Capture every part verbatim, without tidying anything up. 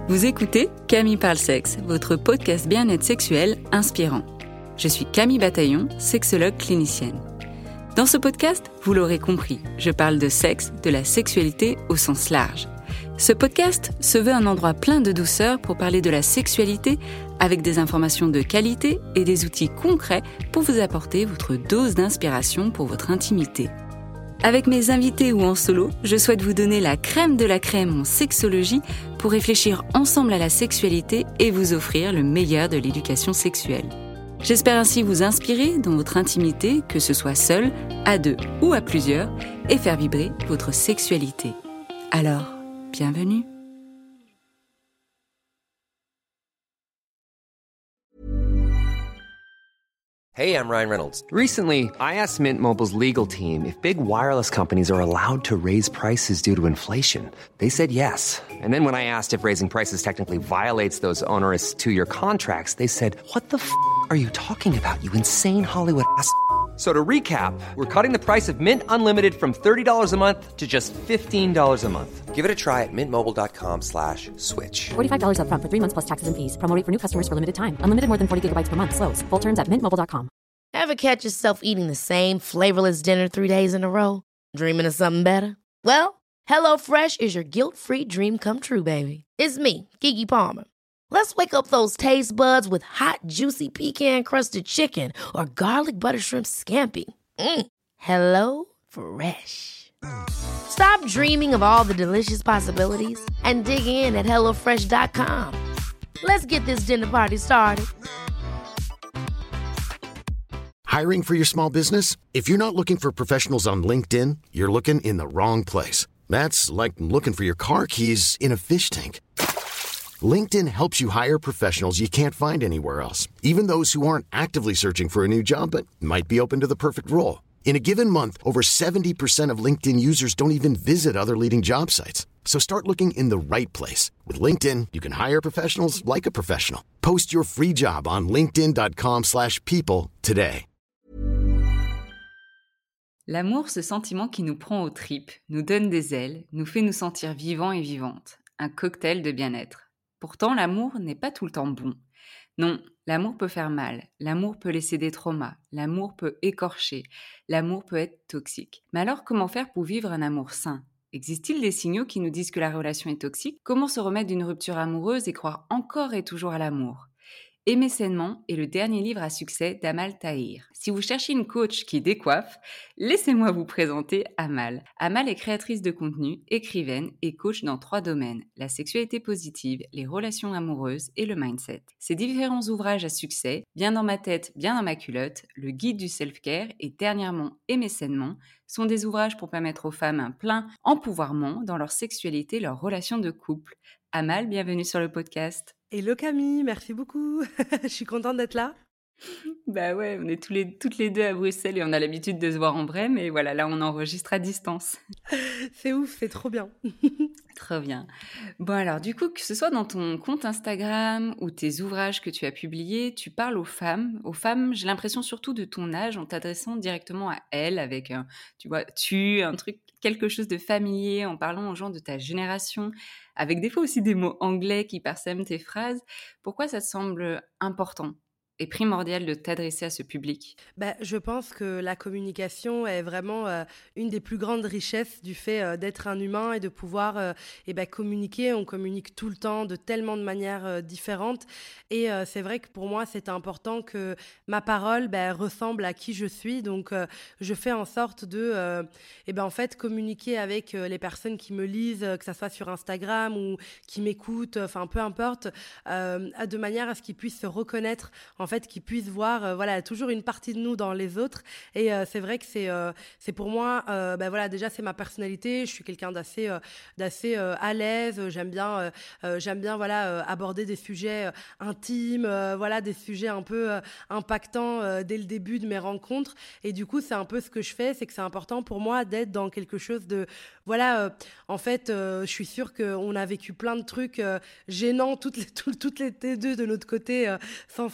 Vous écoutez Camille Parle Sexe, votre podcast bien-être sexuel inspirant. Je suis Camille Bataillon, sexologue clinicienne. Dans ce podcast, vous l'aurez compris, je parle de sexe, de la sexualité au sens large. Ce podcast se veut un endroit plein de douceur pour parler de la sexualité avec des informations de qualité et des outils concrets pour vous apporter votre dose d'inspiration pour votre intimité. Avec mes invités ou en solo, je souhaite vous donner la crème de la crème en sexologie pour réfléchir ensemble à la sexualité et vous offrir le meilleur de l'éducation sexuelle. J'espère ainsi vous inspirer dans votre intimité, que ce soit seul, à deux ou à plusieurs, et faire vibrer votre sexualité. Alors, bienvenue. Hey, I'm Ryan Reynolds. Recently, I asked Mint Mobile's legal team if big wireless companies are allowed to raise prices due to inflation. They said yes. And then when I asked if raising prices technically violates those onerous two-year contracts, they said, "What the f*** are you talking about, you insane Hollywood ass?" So to recap, we're cutting the price of Mint Unlimited from thirty dollars a month to just fifteen dollars a month. Give it a try at mintmobile.com slash switch. forty-five dollars up front for three months plus taxes and fees. Promo rate for new customers for limited time. Unlimited more than forty gigabytes per month. Slows full terms at mint mobile dot com. Ever catch yourself eating the same flavorless dinner three days in a row? Dreaming of something better? Well, HelloFresh is your guilt-free dream come true, baby. It's me, Keke Palmer. Let's wake up those taste buds with hot, juicy pecan-crusted chicken or garlic butter shrimp scampi. Mm. Hello Fresh. Stop dreaming of all the delicious possibilities and dig in at hello fresh dot com. Let's get this dinner party started. Hiring for your small business? If you're not looking for professionals on LinkedIn, you're looking in the wrong place. That's like looking for your car keys in a fish tank. LinkedIn helps you hire professionals you can't find anywhere else, even those who aren't actively searching for a new job but might be open to the perfect role. In a given month, over seventy percent of LinkedIn users don't even visit other leading job sites. So start looking in the right place. With LinkedIn, you can hire professionals like a professional. Post your free job on linkedin.com slash people today. L'amour, ce sentiment qui nous prend aux tripes, nous donne des ailes, nous fait nous sentir vivants et vivantes. Un cocktail de bien-être. Pourtant, l'amour n'est pas tout le temps bon. Non, l'amour peut faire mal, l'amour peut laisser des traumas, l'amour peut écorcher, l'amour peut être toxique. Mais alors, comment faire pour vivre un amour sain ? Existe-t-il des signaux qui nous disent que la relation est toxique ? Comment se remettre d'une rupture amoureuse et croire encore et toujours à l'amour ? Aimer sainement est le dernier livre à succès d'Amal Tahir. Si vous cherchez une coach qui décoiffe, laissez-moi vous présenter Amal. Amal est créatrice de contenu, écrivaine et coach dans trois domaines, la sexualité positive, les relations amoureuses et le mindset. Ses différents ouvrages à succès, Bien dans ma tête, bien dans ma culotte, le guide du self-care et dernièrement Aimer sainement, sont des ouvrages pour permettre aux femmes un plein empouvoirment dans leur sexualité, leurs relations de couple. Amal, bienvenue sur le podcast. Hello Camille, merci beaucoup. Je suis contente d'être là. Bah ouais, on est tous les, toutes les deux à Bruxelles et on a l'habitude de se voir en vrai, mais voilà, là on enregistre à distance. C'est ouf, c'est trop bien. Trop bien. Bon alors, du coup, que ce soit dans ton compte Instagram ou tes ouvrages que tu as publiés, tu parles aux femmes. Aux femmes, j'ai l'impression surtout de ton âge, en t'adressant directement à elles avec, un, tu vois, tu, un truc, quelque chose de familier, en parlant aux gens de ta génération, avec des fois aussi des mots anglais qui parsèment tes phrases. Pourquoi ça te semble important et primordial de t'adresser à ce public ? Bah, je pense que la communication est vraiment euh, une des plus grandes richesses du fait euh, d'être un humain et de pouvoir euh, et bah, communiquer. On communique tout le temps de tellement de manières euh, différentes. Et euh, c'est vrai que pour moi, c'est important que ma parole bah, ressemble à qui je suis. Donc, euh, je fais en sorte de euh, et bah, en fait, communiquer avec euh, les personnes qui me lisent, euh, que ça soit sur Instagram ou qui m'écoutent, enfin peu importe, euh, de manière à ce qu'ils puissent se reconnaître en En fait, qu'ils puissent voir, euh, voilà, toujours une partie de nous dans les autres. Et euh, c'est vrai que c'est, euh, c'est pour moi, euh, ben voilà, déjà c'est ma personnalité. Je suis quelqu'un d'assez, euh, d'assez euh, à l'aise. J'aime bien, euh, euh, j'aime bien, voilà, euh, aborder des sujets euh, intimes, euh, voilà, des sujets un peu euh, impactants euh, dès le début de mes rencontres. Et du coup, c'est un peu ce que je fais, c'est que c'est important pour moi d'être dans quelque chose de, voilà, euh, en fait, euh, je suis sûre qu'on a vécu plein de trucs euh, gênants toutes les, tout, toutes les deux de notre côté euh, sans se connaître.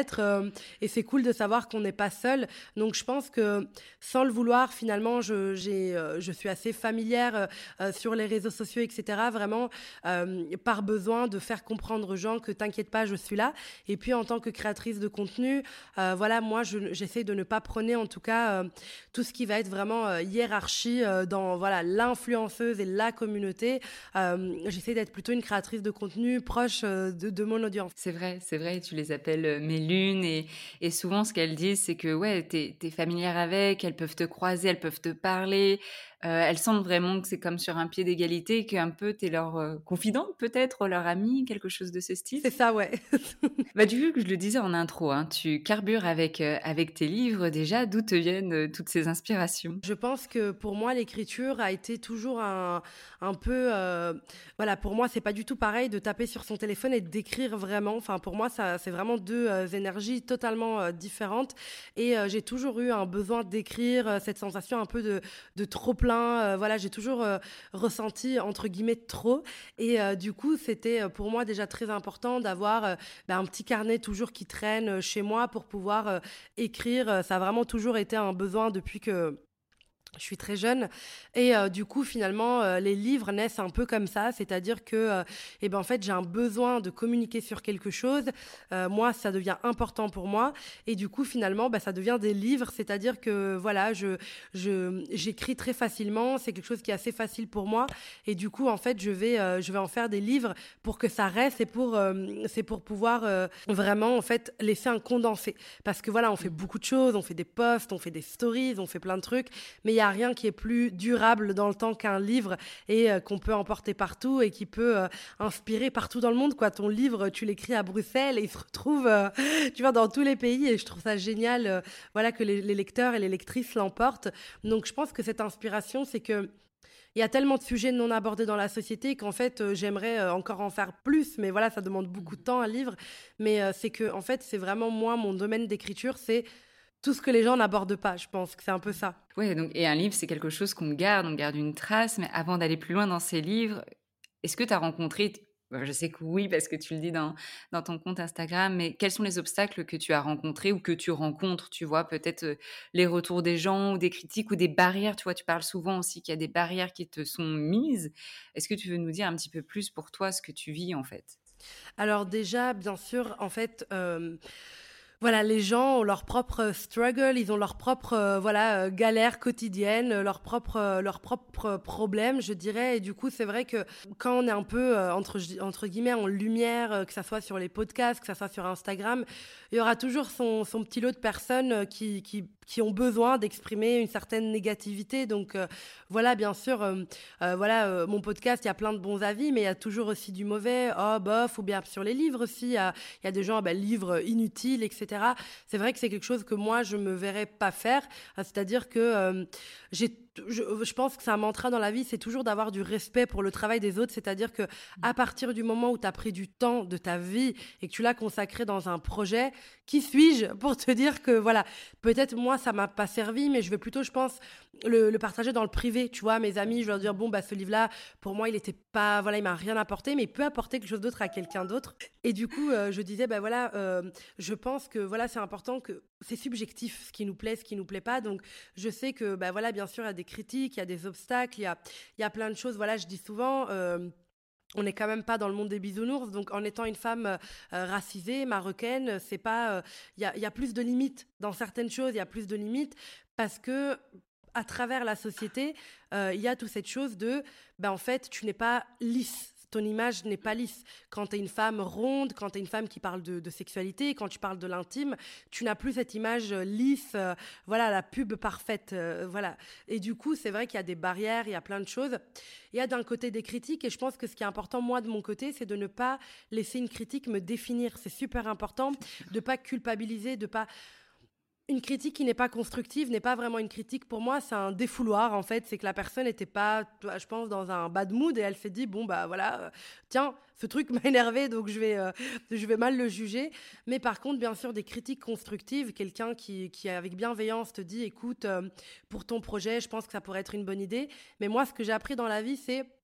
bien-être euh, et c'est cool de savoir qu'on n'est pas seul. Donc je pense que sans le vouloir, finalement, je, j'ai, euh, je suis assez familière euh, euh, sur les réseaux sociaux, et cetera. Vraiment euh, par besoin de faire comprendre aux gens que t'inquiète pas, je suis là. Et puis en tant que créatrice de contenu, euh, voilà, moi je, j'essaie de ne pas prôner en tout cas euh, tout ce qui va être vraiment euh, hiérarchie euh, dans voilà l'influenceuse et la communauté. Euh, j'essaie d'être plutôt une créatrice de contenu proche euh, de, de mon audience. C'est vrai, c'est vrai, tu les appelles euh, mes lunes et, et souvent ce qu'elles disent, c'est que ouais, t'es, t'es familière avec, elles peuvent te croiser, elles peuvent te parler, euh, elles sentent vraiment que c'est comme sur un pied d'égalité, qu'un peu t'es leur euh, confidente peut-être, leur amie, quelque chose de ce style. C'est ça, ouais. Bah, du coup, que je le disais en intro, hein, tu carbures avec, euh, avec tes livres déjà, d'où te viennent euh, toutes ces inspirations? Je pense que pour moi, l'écriture a été toujours un, un peu... euh, voilà, pour moi, c'est pas du tout pareil de taper sur son téléphone et d'écrire vraiment. Enfin, pour moi, ça, c'est vraiment deux euh, énergies totalement euh, différentes. Et euh, j'ai toujours eu un besoin d'écrire, euh, cette sensation un peu de, de trop-plein. Euh, voilà, j'ai toujours euh, ressenti, entre guillemets, trop. Et euh, du coup, c'était euh, pour moi déjà très important d'avoir euh, bah, un petit carnet toujours qui traîne euh, chez moi pour pouvoir euh, écrire. Euh, Ça a vraiment toujours été un besoin depuis que je suis très jeune et euh, du coup finalement euh, les livres naissent un peu comme ça, c'est-à-dire que euh, eh ben en fait j'ai un besoin de communiquer sur quelque chose. Euh, moi ça devient important pour moi et du coup finalement bah, ça devient des livres, c'est-à-dire que voilà je je j'écris très facilement, c'est quelque chose qui est assez facile pour moi et du coup en fait je vais euh, je vais en faire des livres pour que ça reste et pour euh, c'est pour pouvoir euh, vraiment en fait laisser un condensé parce que voilà on fait beaucoup de choses, on fait des posts, on fait des stories, on fait plein de trucs mais il y a rien qui est plus durable dans le temps qu'un livre et euh, qu'on peut emporter partout et qui peut euh, inspirer partout dans le monde quoi. Ton livre, tu l'écris à Bruxelles et il se retrouve euh, tu vois dans tous les pays et je trouve ça génial euh, voilà que les, les lecteurs et les lectrices l'emportent. Donc je pense que cette inspiration, c'est que il y a tellement de sujets non abordés dans la société qu'en fait euh, j'aimerais euh, encore en faire plus mais voilà ça demande beaucoup de temps un livre mais euh, c'est que en fait c'est vraiment moi mon domaine d'écriture, c'est tout ce que les gens n'abordent pas, je pense que c'est un peu ça. Ouais, donc, et un livre, c'est quelque chose qu'on garde, on garde une trace, mais avant d'aller plus loin dans ces livres, est-ce que tu as rencontré, bah, je sais que oui, parce que tu le dis dans, dans ton compte Instagram, mais quels sont les obstacles que tu as rencontrés ou que tu rencontres, tu vois, peut-être euh, les retours des gens ou des critiques ou des barrières, tu vois, tu parles souvent aussi qu'il y a des barrières qui te sont mises. Est-ce que tu veux nous dire un petit peu plus pour toi ce que tu vis en fait? Alors déjà, bien sûr, en fait, euh, voilà, les gens ont leur propre struggle, ils ont leur propre euh, voilà euh, galère quotidienne, euh, leur propre euh, leur propre problème, je dirais. Et du coup, c'est vrai que quand on est un peu euh, entre entre guillemets en lumière, euh, que ça soit sur les podcasts, que ça soit sur Instagram, il y aura toujours son son petit lot de personnes euh, qui qui qui ont besoin d'exprimer une certaine négativité. Donc euh, voilà, bien sûr, euh, euh, voilà, euh, mon podcast, il y a plein de bons avis, mais il y a toujours aussi du mauvais, oh bof, ou bien sur les livres aussi, il y a, il y a des gens, bah, livres inutiles, et cetera. C'est vrai que c'est quelque chose que moi, je me verrais pas faire, euh, c'est-à-dire que euh, j'ai je, je pense que c'est un mantra dans la vie, c'est toujours d'avoir du respect pour le travail des autres, c'est-à-dire que à partir du moment où tu as pris du temps de ta vie et que tu l'as consacré dans un projet, qui suis-je pour te dire que voilà, peut-être moi ça m'a pas servi, mais je vais plutôt, je pense, le, le partager dans le privé, tu vois, mes amis, je vais leur dire bon bah ce livre-là, pour moi il était pas, voilà, il m'a rien apporté, mais il peut apporter quelque chose d'autre à quelqu'un d'autre. Et du coup, euh, je disais bah voilà, euh, je pense que voilà c'est important que c'est subjectif ce qui nous plaît, ce qui nous plaît pas, donc je sais que bah voilà bien sûr il y a des critiques, il y a des obstacles, il y a il y a plein de choses, voilà je dis souvent. Euh, on n'est quand même pas dans le monde des bisounours, donc en étant une femme euh, racisée, marocaine, c'est pas, il euh, y, a, y a plus de limites dans certaines choses, il y a plus de limites parce que à travers la société, il euh, y a toute cette chose de, ben en fait, tu n'es pas lisse. Ton image n'est pas lisse. Quand tu es une femme ronde, quand tu es une femme qui parle de, de sexualité, quand tu parles de l'intime, tu n'as plus cette image lisse, euh, voilà, la pub parfaite, euh, voilà. Et du coup, c'est vrai qu'il y a des barrières, il y a plein de choses. Il y a d'un côté des critiques, et je pense que ce qui est important, moi, de mon côté, c'est de ne pas laisser une critique me définir. C'est super important de ne pas culpabiliser, de pas... Une critique qui n'est pas constructive n'est pas vraiment une critique pour moi, c'est un défouloir en fait, c'est que la personne n'était pas, je pense, dans un bad mood et elle s'est dit bon bah voilà, euh, tiens, ce truc m'a énervé donc je vais, euh, je vais mal le juger. Mais par contre, bien sûr, des critiques constructives, quelqu'un qui, qui avec bienveillance te dit écoute, euh, pour ton projet, je pense que ça pourrait être une bonne idée. Mais moi, ce que j'ai appris dans la vie, c'est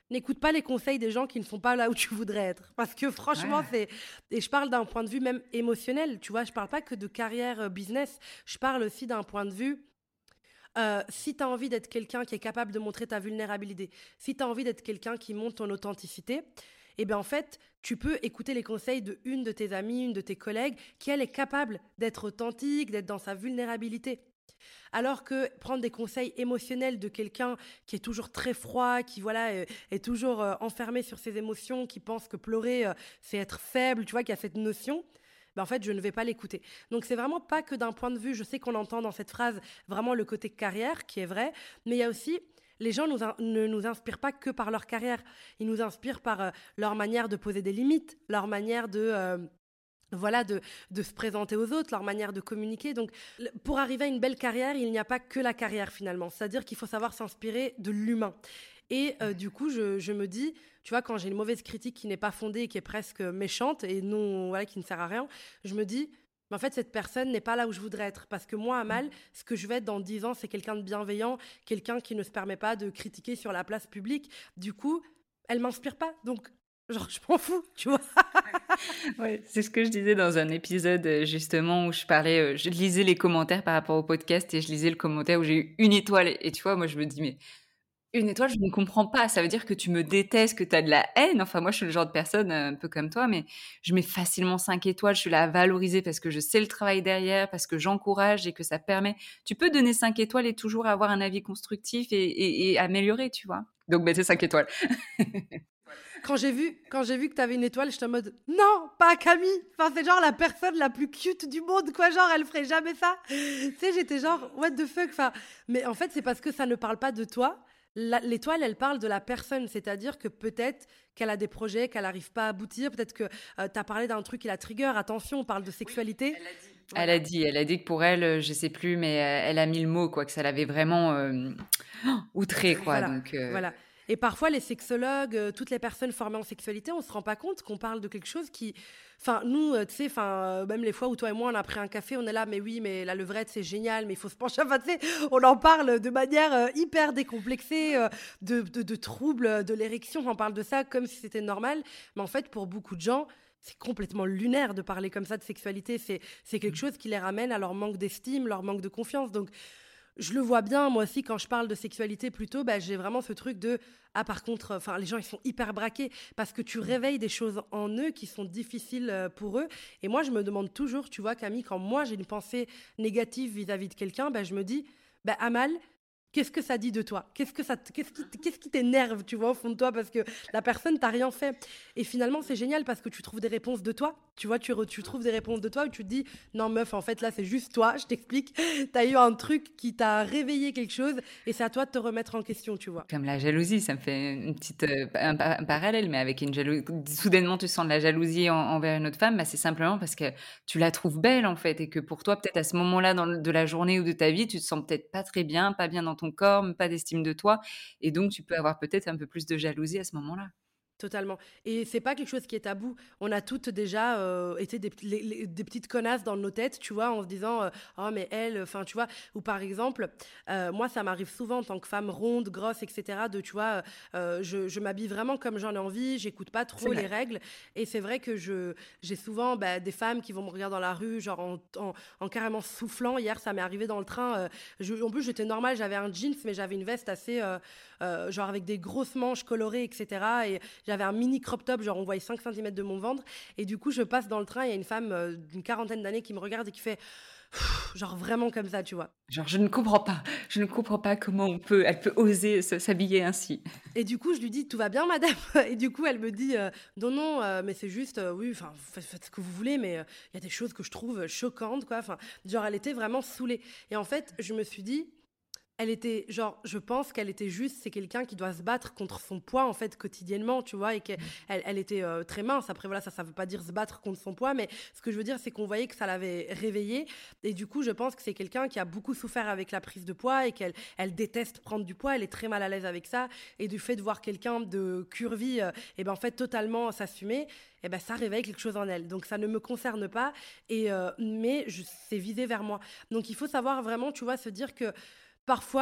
n'écoute pas les conseils des gens qui ne sont pas là où tu voudrais être. Parce que franchement, Ouais. c'est... Et je parle d'un point de vue même émotionnel, tu vois. Je parle pas que de carrière euh, business. Je parle aussi d'un point de vue... euh, si tu as envie d'être quelqu'un qui est capable de montrer ta vulnérabilité, si tu as envie d'être quelqu'un qui montre ton authenticité, eh bien en fait, tu peux écouter les conseils de une de tes amies, une de tes collègues, qui elle est capable d'être authentique, d'être dans sa vulnérabilité. Alors que prendre des conseils émotionnels de quelqu'un qui est toujours très froid, qui voilà est, est toujours euh, enfermé sur ses émotions, qui pense que pleurer euh, c'est être faible, tu vois, qui a cette notion, ben en fait je ne vais pas l'écouter. Donc c'est vraiment pas que d'un point de vue, je sais qu'on entend dans cette phrase vraiment le côté carrière qui est vrai, mais il y a aussi les gens nous in- ne nous inspirent pas que par leur carrière, ils nous inspirent par euh, leur manière de poser des limites, leur manière de euh, voilà, de, de se présenter aux autres, leur manière de communiquer. Donc, le- pour arriver à une belle carrière, il n'y a pas que la carrière finalement. C'est-à-dire qu'il faut savoir s'inspirer de l'humain. Et euh, du coup, je, je me dis, tu vois, quand j'ai une mauvaise critique qui n'est pas fondée et qui est presque méchante et non, voilà, qui ne sert à rien, je me dis, mais en fait, cette personne n'est pas là où je voudrais être. Parce que moi, Amal, ce que je vais être dans dix ans, c'est quelqu'un de bienveillant, quelqu'un qui ne se permet pas de critiquer sur la place publique. Du coup, elle m'inspire pas. Donc, genre, je m'en fous, tu vois. Ouais, c'est ce que je disais dans un épisode euh, justement où je parlais, euh, je lisais les commentaires par rapport au podcast et je lisais le commentaire où j'ai eu une étoile et tu vois, moi je me dis mais une étoile, je ne comprends pas, ça veut dire que tu me détestes, que tu as de la haine. Enfin moi je suis le genre de personne euh, un peu comme toi, mais je mets facilement cinq étoiles, je suis là à valoriser parce que je sais le travail derrière, parce que j'encourage et que ça permet. Tu peux donner cinq étoiles et toujours avoir un avis constructif et, et, et améliorer, tu vois. Donc ben c'est cinq étoiles. Quand j'ai vu, quand j'ai vu que t'avais une étoile, j'étais en mode non, pas Camille. Enfin, c'est genre la personne la plus cute du monde, quoi. Genre, elle ferait jamais ça. Tu sais, j'étais genre what the fuck. Enfin, mais en fait, c'est parce que ça ne parle pas de toi. La- L'étoile, elle parle de la personne, c'est-à-dire que peut-être qu'elle a des projets, qu'elle n'arrive pas à aboutir, peut-être que euh, t'as parlé d'un truc qui la trigger. Attention, on parle de sexualité. Elle a dit, elle a dit que pour elle, euh, je sais plus, mais euh, elle a mis le mot, quoi, que ça l'avait vraiment euh, outré, quoi. Voilà, Donc, euh, voilà. Et parfois, les sexologues, euh, toutes les personnes formées en sexualité, on se rend pas compte qu'on parle de quelque chose qui... Enfin, nous, euh, tu sais, enfin, euh, même les fois où toi et moi, on a pris un café, on est là, mais oui, mais la levrette, c'est génial, mais il faut se pencher. Enfin, tu sais, on en parle de manière euh, hyper décomplexée, euh, de, de, de troubles de l'érection. On parle de ça comme si c'était normal. Mais en fait, pour beaucoup de gens... C'est complètement lunaire de parler comme ça de sexualité. C'est, c'est quelque chose qui les ramène à leur manque d'estime, leur manque de confiance. Donc, je le vois bien, moi aussi, quand je parle de sexualité, plutôt, bah, j'ai vraiment ce truc de ah, par contre, enfin, les gens, ils sont hyper braqués parce que tu réveilles des choses en eux qui sont difficiles euh, pour eux. Et moi, je me demande toujours, tu vois, Camille, quand moi j'ai une pensée négative vis-à-vis de quelqu'un, bah, je me dis, bah, Amal, qu'est-ce que ça dit de toi? Qu'est-ce que ça, t- qu'est-ce qui, t- qu'est-ce qui t'énerve, tu vois, au fond de toi, parce que la personne t'a rien fait. Et finalement, c'est génial parce que tu trouves des réponses de toi. Tu vois, tu, re- tu trouves des réponses de toi où tu te dis, non meuf, en fait là, c'est juste toi. Je t'explique. T'as eu un truc qui t'a réveillé quelque chose, et c'est à toi de te remettre en question, tu vois. comme la jalousie, ça me fait une petite, euh, un, pa- un parallèle, mais avec une jalousie. Soudainement, tu sens de la jalousie en- envers une autre femme, bah, c'est simplement parce que tu la trouves belle, en fait, et que pour toi, peut-être à ce moment-là dans le- de la journée ou de ta vie, tu te sens peut-être pas très bien, pas bien dans ton corps, même pas d'estime de toi, et donc tu peux avoir peut-être un peu plus de jalousie à ce moment-là. Totalement. Et c'est pas quelque chose qui est tabou. On a toutes déjà euh, été des, les- les- des petites connasses dans nos têtes, tu vois, en se disant euh, oh mais elle, enfin tu vois, ou par exemple, euh, moi ça m'arrive souvent en tant que femme ronde, grosse, et cetera. De tu vois, euh, je, je m'habille vraiment comme j'en ai envie, j'écoute pas trop C'est les vrai. règles. Et c'est vrai que je j'ai souvent bah, des femmes qui vont me regarder dans la rue, genre en, en, en carrément soufflant. Hier ça m'est arrivé dans le train. euh, je- en plus j'étais normale, j'avais un jeans, mais j'avais une veste assez euh, euh, genre avec des grosses manches colorées, et cetera. Et j'avais un mini crop top, genre on voyait cinq centimètres de mon ventre. Et du coup, je passe dans le train, il y a une femme euh, d'une quarantaine d'années qui me regarde et qui fait pff, genre vraiment comme ça, tu vois. Genre, je ne comprends pas, je ne comprends pas comment on peut, elle peut oser se- s'habiller ainsi. Et du coup, je lui dis tout va bien, madame. Et du coup, elle me dit euh, non, non, euh, mais c'est juste, euh, oui, enfin, faites, faites ce que vous voulez, mais euh, il y a des choses que je trouve choquantes, quoi. Enfin, genre, elle était vraiment saoulée. Et en fait, je me suis dit, elle était, genre, je pense qu'elle était juste, c'est quelqu'un qui doit se battre contre son poids, en fait, quotidiennement, tu vois, et qu'elle elle, elle était euh, très mince. Après, voilà, ça, ça veut pas dire se battre contre son poids, mais ce que je veux dire, c'est qu'on voyait que ça l'avait réveillée. Et du coup, je pense que c'est quelqu'un qui a beaucoup souffert avec la prise de poids et qu'elle elle déteste prendre du poids, elle est très mal à l'aise avec ça. Et du fait de voir quelqu'un de curvy, euh, et ben, en fait, totalement s'assumer, et ben, ça réveille quelque chose en elle. Donc, ça ne me concerne pas, et, euh, mais je, c'est visé vers moi. Donc, il faut savoir vraiment, tu vois, se dire que parfois,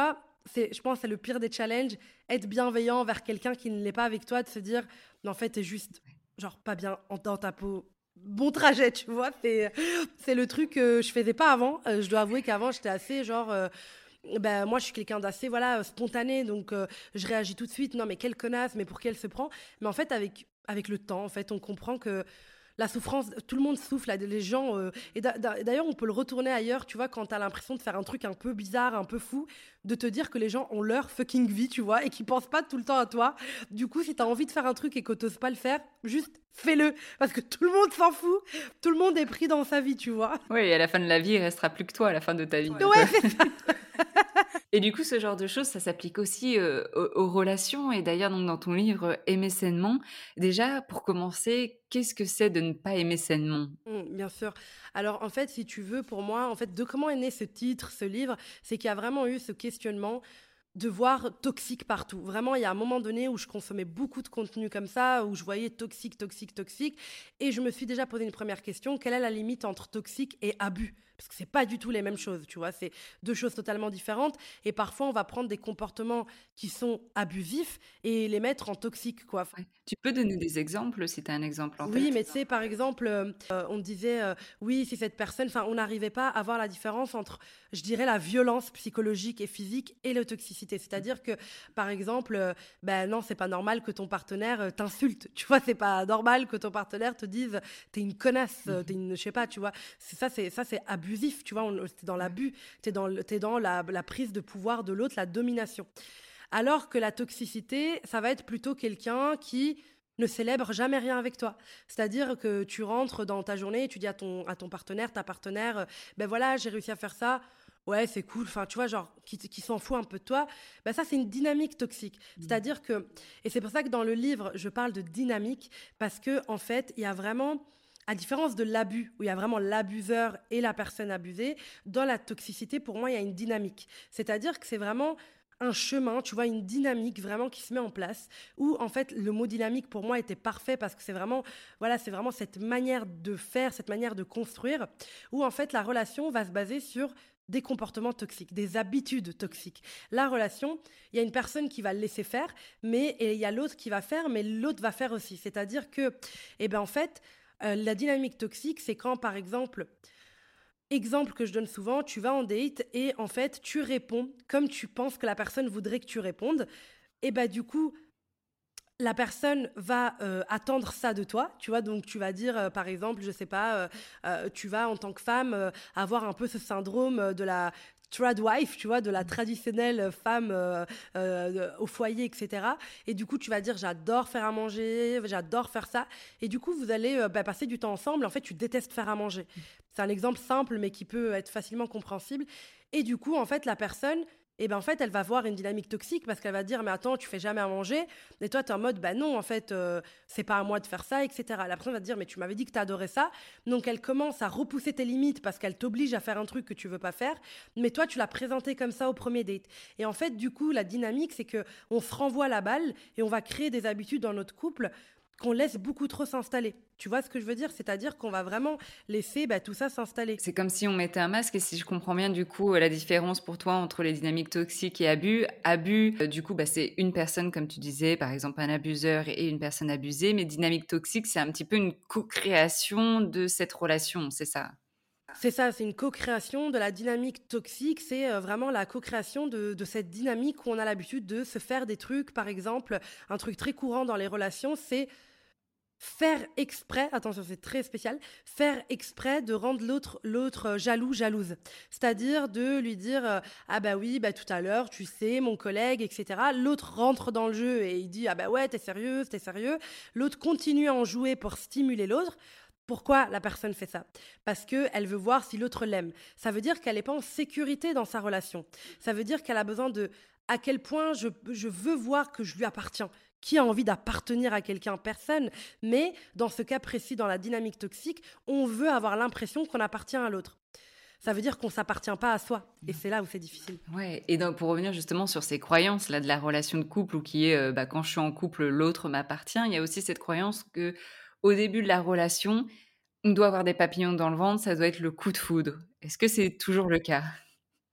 c'est, je pense, c'est le pire des challenges, être bienveillant envers quelqu'un qui ne l'est pas avec toi, de se dire, mais en fait, t'es juste, genre, pas bien en- dans ta peau. Bon trajet, tu vois, c'est, c'est le truc que je faisais pas avant. Euh, je dois avouer qu'avant, j'étais assez, genre, euh, ben, moi, je suis quelqu'un d'assez, voilà, euh, spontané, donc euh, je réagis tout de suite, non, mais quelle connasse, mais pour qui elle se prend? Mais en fait, avec, avec le temps, en fait, on comprend que la souffrance, tout le monde souffre, là, les gens. Euh, et d'a- d'a- d'ailleurs, on peut le retourner ailleurs, tu vois, quand t'as l'impression de faire un truc un peu bizarre, un peu fou, de te dire que les gens ont leur fucking vie, tu vois, et qu'ils pensent pas tout le temps à toi. Du coup, si t'as envie de faire un truc et que t'oses pas le faire, juste fais-le. Parce que tout le monde s'en fout, tout le monde est pris dans sa vie, tu vois. Oui, et à la fin de la vie, il restera plus que toi à la fin de ta vie. Ouais, Donc, euh, c'est ça. Et du coup, ce genre de choses, ça s'applique aussi euh, aux, aux relations. Et d'ailleurs, donc, dans ton livre euh, Aimer sainement, déjà, pour commencer, qu'est-ce que c'est de ne pas aimer sainement? Mm, bien sûr. Alors en fait, si tu veux, pour moi, en fait, de comment est né ce titre, ce livre, c'est qu'il y a vraiment eu ce questionnement de voir toxique partout. Vraiment, il y a un moment donné où je consommais beaucoup de contenu comme ça, où je voyais toxique, toxique, toxique, et je me suis déjà posé une première question, quelle est la limite entre toxique et abus? Parce que c'est pas du tout les mêmes choses, tu vois, c'est deux choses totalement différentes, et parfois on va prendre des comportements qui sont abusifs et les mettre en toxique, quoi. Ouais. Tu peux donner des exemples si tu as un exemple en Oui, tête? mais tu sais, par exemple, euh, euh, on disait, euh, oui, si cette personne, enfin, on n'arrivait pas à voir la différence entre, je dirais, la violence psychologique et physique et la toxicité. C'est-à-dire que, par exemple, euh, ben non, c'est pas normal que ton partenaire euh, t'insulte. Tu vois, c'est pas normal que ton partenaire te dise, t'es une connasse, euh, t'es une, je sais pas, tu vois. C'est ça, c'est ça, c'est abusif. Tu vois, on- t'es dans l'abus, t'es dans, le- t'es dans la, la prise de pouvoir de l'autre, la domination. Alors que la toxicité, ça va être plutôt quelqu'un qui ne célèbre jamais rien avec toi. C'est-à-dire que tu rentres dans ta journée et tu dis à ton, à ton partenaire, ta partenaire, euh, ben voilà, j'ai réussi à faire ça. Ouais, c'est cool. Enfin, tu vois, genre, qui, qui s'en fout un peu de toi. Ben ça, c'est une dynamique toxique. C'est-à-dire que, et c'est pour ça que dans le livre, je parle de dynamique, parce que, en fait, il y a vraiment, à différence de l'abus, où il y a vraiment l'abuseur et la personne abusée, dans la toxicité, pour moi, il y a une dynamique. C'est-à-dire que c'est vraiment un chemin, tu vois, une dynamique vraiment qui se met en place, où en fait le mot dynamique pour moi était parfait parce que c'est vraiment, voilà, c'est vraiment cette manière de faire, cette manière de construire, où en fait la relation va se baser sur des comportements toxiques, des habitudes toxiques. La relation, il y a une personne qui va le laisser faire, mais et il y a l'autre qui va faire, mais l'autre va faire aussi. C'est-à-dire que, eh ben en fait, euh, la dynamique toxique, c'est quand par exemple, exemple que je donne souvent, tu vas en date et en fait, tu réponds comme tu penses que la personne voudrait que tu répondes. Et bah du coup, la personne va euh, attendre ça de toi, tu vois, donc tu vas dire, euh, par exemple, je sais pas, euh, euh, tu vas en tant que femme euh, avoir un peu ce syndrome euh, de la trad wife, tu vois, de la traditionnelle femme euh, euh, au foyer, et cetera. Et du coup, tu vas dire, j'adore faire à manger, j'adore faire ça. Et du coup, vous allez euh, bah, passer du temps ensemble. En fait, tu détestes faire à manger. C'est un exemple simple, mais qui peut être facilement compréhensible. Et du coup, en fait, la personne, eh ben, en fait, elle va voir une dynamique toxique parce qu'elle va dire, mais attends, tu fais jamais à manger. Et toi, tu es en mode, bah non, en fait, euh, c'est pas à moi de faire ça, et cetera. La personne va te dire, mais tu m'avais dit que tu adorais ça. Donc, elle commence à repousser tes limites parce qu'elle t'oblige à faire un truc que tu veux pas faire. Mais toi, tu l'as présenté comme ça au premier date. Et en fait, du coup, la dynamique, c'est que on se renvoie la balle et on va créer des habitudes dans notre couple qu'on laisse beaucoup trop s'installer. Tu vois ce que je veux dire? C'est-à-dire qu'on va vraiment laisser bah, tout ça s'installer. C'est comme si on mettait un masque et si je comprends bien du coup la différence pour toi entre les dynamiques toxiques et abus. Abus, euh, du coup, bah, c'est une personne comme tu disais, par exemple un abuseur et une personne abusée, mais dynamique toxique, c'est un petit peu une co-création de cette relation, c'est ça? C'est ça, c'est une co-création de la dynamique toxique, c'est euh, vraiment la co-création de, de cette dynamique où on a l'habitude de se faire des trucs. Par exemple, un truc très courant dans les relations, c'est faire exprès, attention c'est très spécial, faire exprès de rendre l'autre l'autre euh, jaloux, jalouse. C'est-à-dire de lui dire euh, ah bah oui, bah tout à l'heure, tu sais, mon collègue, et cetera. L'autre rentre dans le jeu et il dit ah bah ouais, t'es sérieuse, t'es sérieux. L'autre continue à en jouer pour stimuler l'autre. Pourquoi la personne fait ça? Parce qu'elle veut voir si l'autre l'aime. Ça veut dire qu'elle n'est pas en sécurité dans sa relation. Ça veut dire qu'elle a besoin de à quel point je, je veux voir que je lui appartiens. Qui a envie d'appartenir à quelqu'un? Personne. Mais dans ce cas précis, dans la dynamique toxique, on veut avoir l'impression qu'on appartient à l'autre. Ça veut dire qu'on ne s'appartient pas à soi. Et c'est là où c'est difficile. Ouais, et donc pour revenir justement sur ces croyances là de la relation de couple ou qui est euh, bah, quand je suis en couple, l'autre m'appartient, il y a aussi cette croyance que au début de la relation, on doit avoir des papillons dans le ventre, ça doit être le coup de foudre. Est-ce que c'est toujours le cas?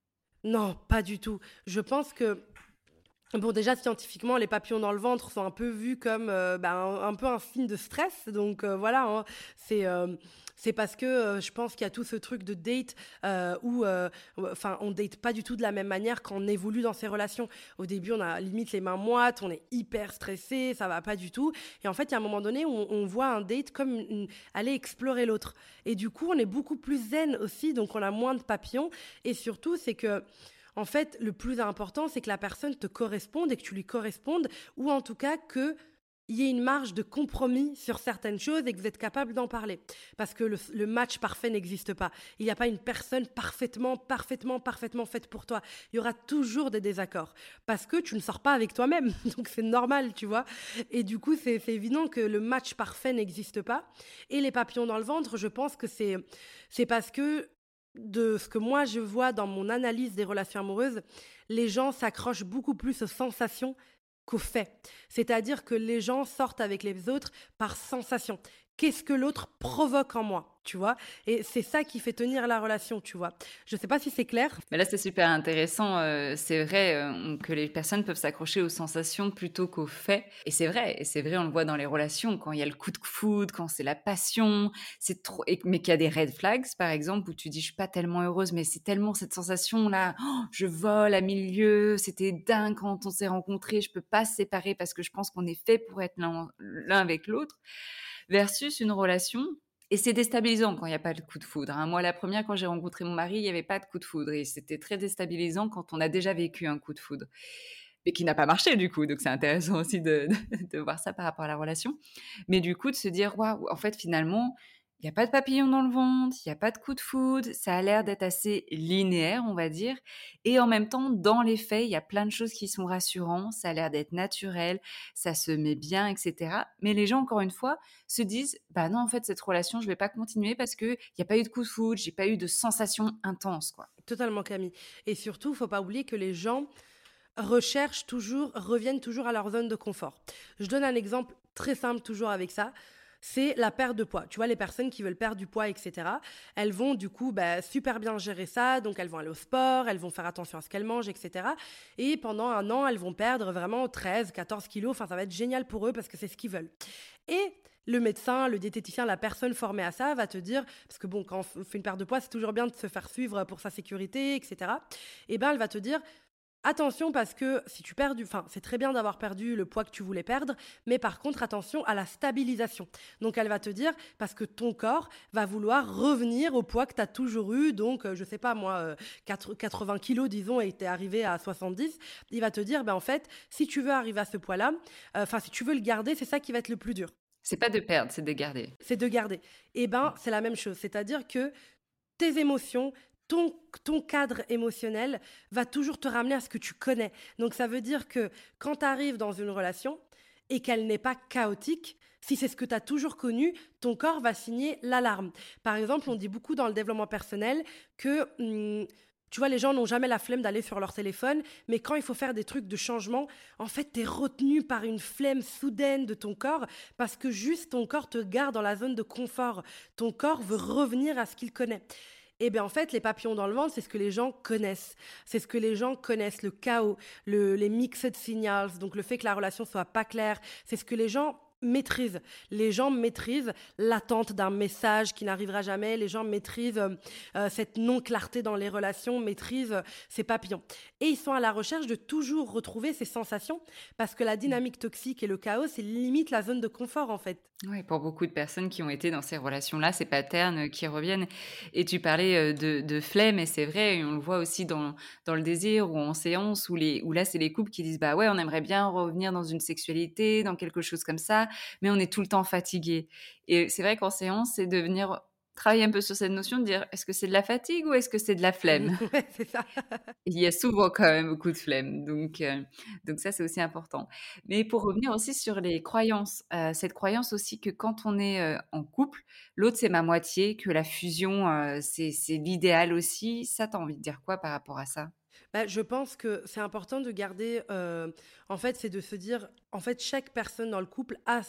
Non, pas du tout. Je pense que bon, déjà, scientifiquement, les papillons dans le ventre sont un peu vus comme euh, bah, un, un peu un signe de stress. Donc euh, voilà, hein, c'est euh, c'est parce que euh, je pense qu'il y a tout ce truc de date euh, où euh, enfin, on date pas du tout de la même manière quand on évolue dans ces relations. Au début, on a limite les mains moites, on est hyper stressé, ça va pas du tout. Et en fait, il y a un moment donné où on, on voit un date comme une- une- aller explorer l'autre. Et du coup, on est beaucoup plus zen aussi, donc on a moins de papillons. Et surtout, c'est que en fait, le plus important, c'est que la personne te corresponde et que tu lui correspondes, ou en tout cas que il y ait une marge de compromis sur certaines choses et que vous êtes capable d'en parler. Parce que le, le match parfait n'existe pas. Il n'y a pas une personne parfaitement, parfaitement, parfaitement faite pour toi. Il y aura toujours des désaccords. Parce que tu ne sors pas avec toi-même. Donc c'est normal, tu vois. Et du coup, c'est, c'est évident que le match parfait n'existe pas. Et les papillons dans le ventre, je pense que c'est, c'est parce que de ce que moi je vois dans mon analyse des relations amoureuses, les gens s'accrochent beaucoup plus aux sensations qu'aux faits. C'est-à-dire que les gens sortent avec les autres par sensation. Qu'est-ce que l'autre provoque en moi, tu vois? Et c'est ça qui fait tenir la relation, tu vois? Je sais pas si c'est clair. Mais là, c'est super intéressant. euh, c'est vrai euh, que les personnes peuvent s'accrocher aux sensations plutôt qu'aux faits. Et c'est vrai, et c'est vrai, on le voit dans les relations, quand il y a le coup de foudre, quand c'est la passion, c'est trop. et- mais qu'il y a des red flags, par exemple, où tu dis, je suis pas tellement heureuse, mais c'est tellement cette sensation-là, oh, je vole à mille lieues, c'était dingue quand on s'est rencontrés, je peux pas se séparer parce que je pense qu'on est fait pour être l'un l'un avec l'autre. Versus une relation. Et c'est déstabilisant quand il n'y a pas de coup de foudre, hein. Moi, la première, quand j'ai rencontré mon mari, il n'y avait pas de coup de foudre. Et c'était très déstabilisant quand on a déjà vécu un coup de foudre. Mais qui n'a pas marché, du coup. Donc, c'est intéressant aussi de, de, de voir ça par rapport à la relation. Mais du coup, de se dire, waouh, en fait, finalement, il n'y a pas de papillon dans le ventre, il n'y a pas de coup de foudre. Ça a l'air d'être assez linéaire, on va dire. Et en même temps, dans les faits, il y a plein de choses qui sont rassurantes. Ça a l'air d'être naturel, ça se met bien, et cetera. Mais les gens, encore une fois, se disent, bah non, en fait, cette relation, je vais pas continuer parce que il y a pas eu de coup de foudre, j'ai pas eu de sensation intense, quoi. Totalement, Camille. Et surtout, faut pas oublier que les gens recherchent toujours, reviennent toujours à leur zone de confort. Je donne un exemple très simple toujours avec ça. C'est la perte de poids. Tu vois, les personnes qui veulent perdre du poids, et cetera, elles vont du coup bah, super bien gérer ça. Donc, elles vont aller au sport, elles vont faire attention à ce qu'elles mangent, et cetera. Et pendant un an, elles vont perdre vraiment treize, quatorze kilos. Enfin, ça va être génial pour eux parce que c'est ce qu'ils veulent. Et le médecin, le diététicien, la personne formée à ça va te dire, parce que bon, quand on fait une perte de poids, c'est toujours bien de se faire suivre pour sa sécurité, et cetera. Et ben, elle va te dire, attention parce que si tu perds du... Enfin, c'est très bien d'avoir perdu le poids que tu voulais perdre, mais par contre, attention à la stabilisation. Donc, elle va te dire, parce que ton corps va vouloir revenir au poids que tu as toujours eu, donc, euh, je sais pas, moi, euh, quatre-vingts kilos, disons, et tu es arrivé à soixante-dix, il va te dire, ben en fait, si tu veux arriver à ce poids-là, enfin, si tu veux le garder, c'est ça qui va être le plus dur. C'est pas de perdre, c'est de garder. C'est de garder. Eh ben, c'est la même chose. C'est-à-dire que tes émotions, ton, ton cadre émotionnel va toujours te ramener à ce que tu connais. Donc ça veut dire que quand tu arrives dans une relation et qu'elle n'est pas chaotique, si c'est ce que tu as toujours connu, ton corps va signer l'alarme. Par exemple, on dit beaucoup dans le développement personnel que... hum, tu vois, les gens n'ont jamais la flemme d'aller sur leur téléphone, mais quand il faut faire des trucs de changement, en fait, tu es retenu par une flemme soudaine de ton corps parce que juste ton corps te garde dans la zone de confort. Ton corps veut revenir à ce qu'il connaît. Eh bien, en fait, les papillons dans le ventre, c'est ce que les gens connaissent. C'est ce que les gens connaissent, le chaos, le, les mixed signals, donc le fait que la relation soit pas claire. C'est ce que les gens maîtrisent. Les gens maîtrisent l'attente d'un message qui n'arrivera jamais. Les gens maîtrisent euh, euh, cette non-clarté dans les relations, maîtrisent euh, ces papillons. Et ils sont à la recherche de toujours retrouver ces sensations parce que la dynamique toxique et le chaos, c'est limite la zone de confort, en fait. Oui, pour beaucoup de personnes qui ont été dans ces relations-là, ces patterns euh, qui reviennent. Et tu parlais euh, de, de flemme, et c'est vrai, et on le voit aussi dans, dans le désir ou en séance, où, les, où là, c'est les couples qui disent, bah ouais, on aimerait bien revenir dans une sexualité, dans quelque chose comme ça, mais on est tout le temps fatigué. Et c'est vrai qu'en séance, c'est de venir travailler un peu sur cette notion de dire, est-ce que c'est de la fatigue ou est-ce que c'est de la flemme? Ouais, c'est ça. Il y a souvent quand même beaucoup de flemme, donc, euh, donc ça, c'est aussi important. Mais pour revenir aussi sur les croyances, euh, cette croyance aussi que quand on est euh, en couple, l'autre c'est ma moitié, que la fusion euh, c'est c'est l'idéal aussi. Ça, t'as envie de dire quoi par rapport à ça? Bah, je pense que c'est important de garder, euh, en fait, c'est de se dire, en fait, chaque personne dans le couple a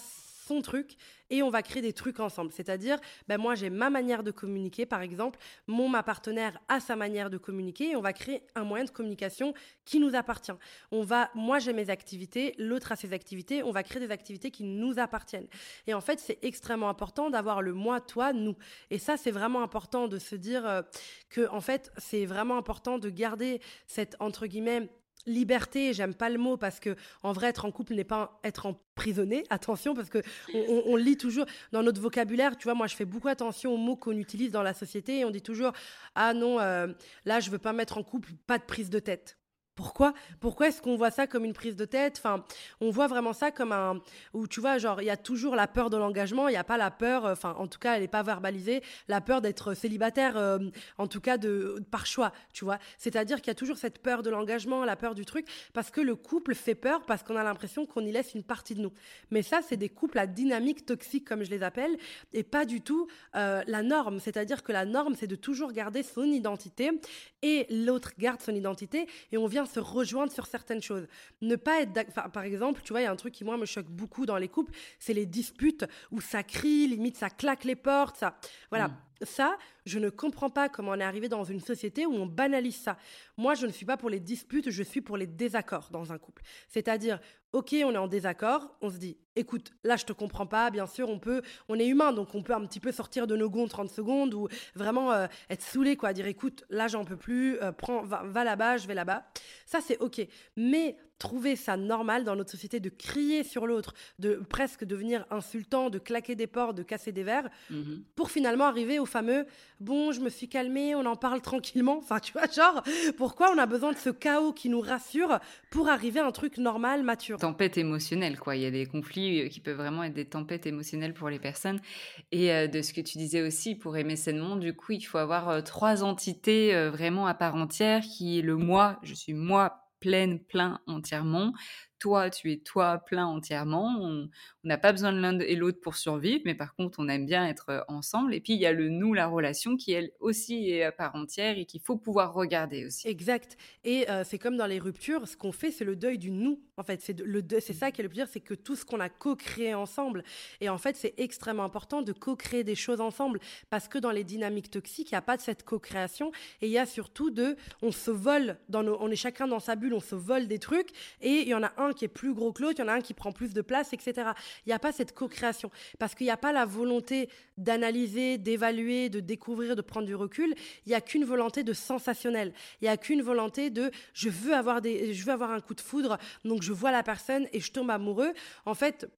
son truc et on va créer des trucs ensemble. C'est-à-dire, ben moi, j'ai ma manière de communiquer, par exemple. Mon, ma partenaire a sa manière de communiquer et on va créer un moyen de communication qui nous appartient. On va, moi, j'ai mes activités, l'autre a ses activités. On va créer des activités qui nous appartiennent. Et en fait, c'est extrêmement important d'avoir le moi, toi, nous. Et ça, c'est vraiment important de se dire euh, que, en fait, c'est vraiment important de garder cette, entre guillemets, liberté. J'aime pas le mot parce que en vrai être en couple n'est pas être emprisonné, attention, parce que on, on, on lit toujours dans notre vocabulaire, tu vois, moi je fais beaucoup attention aux mots qu'on utilise dans la société et on dit toujours ah non euh, là je veux pas mettre en couple, pas de prise de tête. Pourquoi Pourquoi est-ce qu'on voit ça comme une prise de tête? Enfin, on voit vraiment ça comme un... Où tu vois, genre, il y a toujours la peur de l'engagement, il n'y a pas la peur, enfin, en tout cas, elle n'est pas verbalisée, la peur d'être célibataire, euh, en tout cas, de, par choix, tu vois. C'est-à-dire qu'il y a toujours cette peur de l'engagement, la peur du truc, parce que le couple fait peur, parce qu'on a l'impression qu'on y laisse une partie de nous. Mais ça, c'est des couples à dynamique toxique, comme je les appelle, et pas du tout euh, la norme. C'est-à-dire que la norme, c'est de toujours garder son identité, et l'autre garde son identité, et on vient se rejoindre sur certaines choses. Ne pas être... Enfin, par exemple, tu vois, il y a un truc qui, moi, me choque beaucoup dans les couples, c'est les disputes où ça crie, limite, ça claque les portes, ça... Voilà. Mmh. Ça, je ne comprends pas comment on est arrivé dans une société où on banalise ça. Moi, je ne suis pas pour les disputes, je suis pour les désaccords dans un couple. C'est-à-dire, ok, on est en désaccord, on se dit, écoute, là, je te comprends pas, bien sûr, on peut, on est humain, donc on peut un petit peu sortir de nos gonds trente secondes ou vraiment euh, être saoulé, quoi, dire, écoute, là, j'en peux plus, euh, prends, va, va là-bas, je vais là-bas. Ça, c'est ok. Mais trouver ça normal dans notre société de crier sur l'autre, de presque devenir insultant, de claquer des portes, de casser des verres, mmh. pour finalement arriver au fameux « bon, je me suis calmée, on en parle tranquillement ». Enfin, tu vois, genre, pourquoi on a besoin de ce chaos qui nous rassure pour arriver à un truc normal, mature? Tempête émotionnelle, quoi. Il y a des conflits qui peuvent vraiment être des tempêtes émotionnelles pour les personnes. Et euh, de ce que tu disais aussi, pour aimer sainement, du coup, il faut avoir euh, trois entités euh, vraiment à part entière, qui est le moi, je suis moi, pleine, plein, entièrement. Toi, tu es toi, plein, entièrement. On n'a pas besoin de l'un et l'autre pour survivre, mais par contre, on aime bien être ensemble. Et puis, il y a le nous, la relation, qui, elle aussi, est à part entière et qu'il faut pouvoir regarder aussi. Exact. Et euh, c'est comme dans les ruptures, ce qu'on fait, c'est le deuil du nous. En fait, c'est, le deuil, c'est ça qui est le pire, c'est que tout ce qu'on a co-créé ensemble. Et en fait, c'est extrêmement important de co-créer des choses ensemble. Parce que dans les dynamiques toxiques, il n'y a pas de cette co-création. Et il y a surtout de, on se vole, dans nos, on est chacun dans sa bulle, on se vole des trucs. Et il y en a un qui est plus gros que l'autre, il y en a un qui prend plus de place, et cetera. Il n'y a pas cette co-création. Parce qu'il n'y a pas la volonté d'analyser, d'évaluer, de découvrir, de prendre du recul. Il n'y a qu'une volonté de sensationnel. Il n'y a qu'une volonté de je veux avoir des, je veux avoir un coup de foudre, donc je vois la personne et je tombe amoureux. En fait,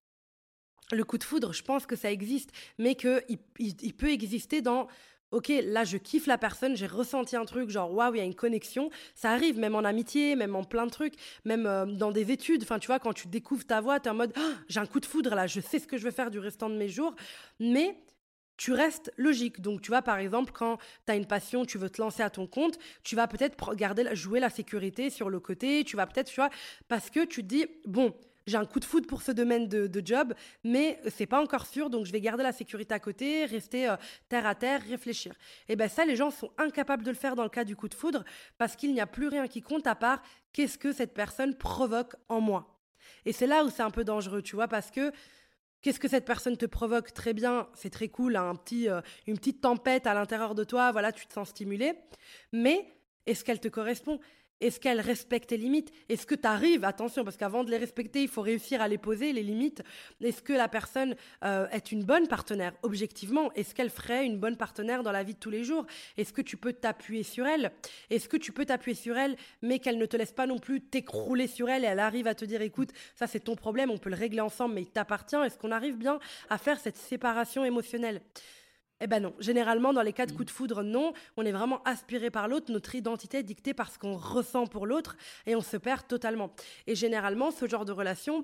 le coup de foudre, je pense que ça existe, mais qu'il il, il peut exister dans... Ok, là, je kiffe la personne, j'ai ressenti un truc, genre, waouh, il y a une connexion. Ça arrive, même en amitié, même en plein de trucs, même euh, dans des études. Enfin, tu vois, quand tu découvres ta voix, t'es en mode, oh, j'ai un coup de foudre, là, je sais ce que je veux faire du restant de mes jours. Mais tu restes logique. Donc, tu vois, par exemple, quand tu as une passion, tu veux te lancer à ton compte, tu vas peut-être garder, jouer la sécurité sur le côté. Tu vas peut-être, tu vois, parce que tu te dis, bon... j'ai un coup de foudre pour ce domaine de, de job, mais c'est pas encore sûr, donc je vais garder la sécurité à côté, rester euh, terre à terre, réfléchir. Et ben ça, les gens sont incapables de le faire dans le cas du coup de foudre, parce qu'il n'y a plus rien qui compte à part qu'est-ce que cette personne provoque en moi. Et c'est là où c'est un peu dangereux, tu vois, parce que qu'est-ce que cette personne te provoque? Très bien, c'est très cool, un petit, euh, une petite tempête à l'intérieur de toi, voilà, tu te sens stimulé, mais est-ce qu'elle te correspond? Est-ce qu'elle respecte tes limites? Est-ce que tu arrives, attention, parce qu'avant de les respecter, il faut réussir à les poser, les limites. Est-ce que la personne euh, est une bonne partenaire, objectivement? Est-ce qu'elle ferait une bonne partenaire dans la vie de tous les jours? Est-ce que tu peux t'appuyer sur elle? Est-ce que tu peux t'appuyer sur elle, mais qu'elle ne te laisse pas non plus t'écrouler sur elle et elle arrive à te dire, écoute, ça c'est ton problème, on peut le régler ensemble, mais il t'appartient. Est-ce qu'on arrive bien à faire cette séparation émotionnelle? Eh ben non, généralement dans les cas de coup de foudre, non, on est vraiment aspiré par l'autre, notre identité est dictée par ce qu'on ressent pour l'autre et on se perd totalement. Et généralement, ce genre de relation,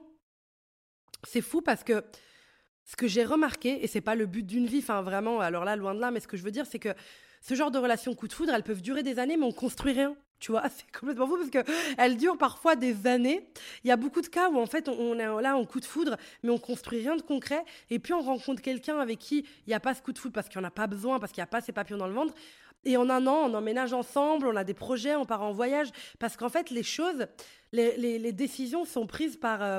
c'est fou parce que ce que j'ai remarqué, et c'est pas le but d'une vie, enfin vraiment, alors là, loin de là, mais ce que je veux dire, c'est que ce genre de relation coup de foudre, elles peuvent durer des années, mais on construit rien. Tu vois, c'est complètement fou parce qu'elles durent parfois des années. Il y a beaucoup de cas où en fait on est là en coup de foudre, mais on construit rien de concret. Et puis on rencontre quelqu'un avec qui il n'y a pas ce coup de foudre parce qu'il n'y en a pas besoin, parce qu'il n'y a pas ces papillons dans le ventre. Et en un an, on emménage ensemble, on a des projets, on part en voyage. Parce qu'en fait, les choses, les, les, les décisions sont prises par... Euh,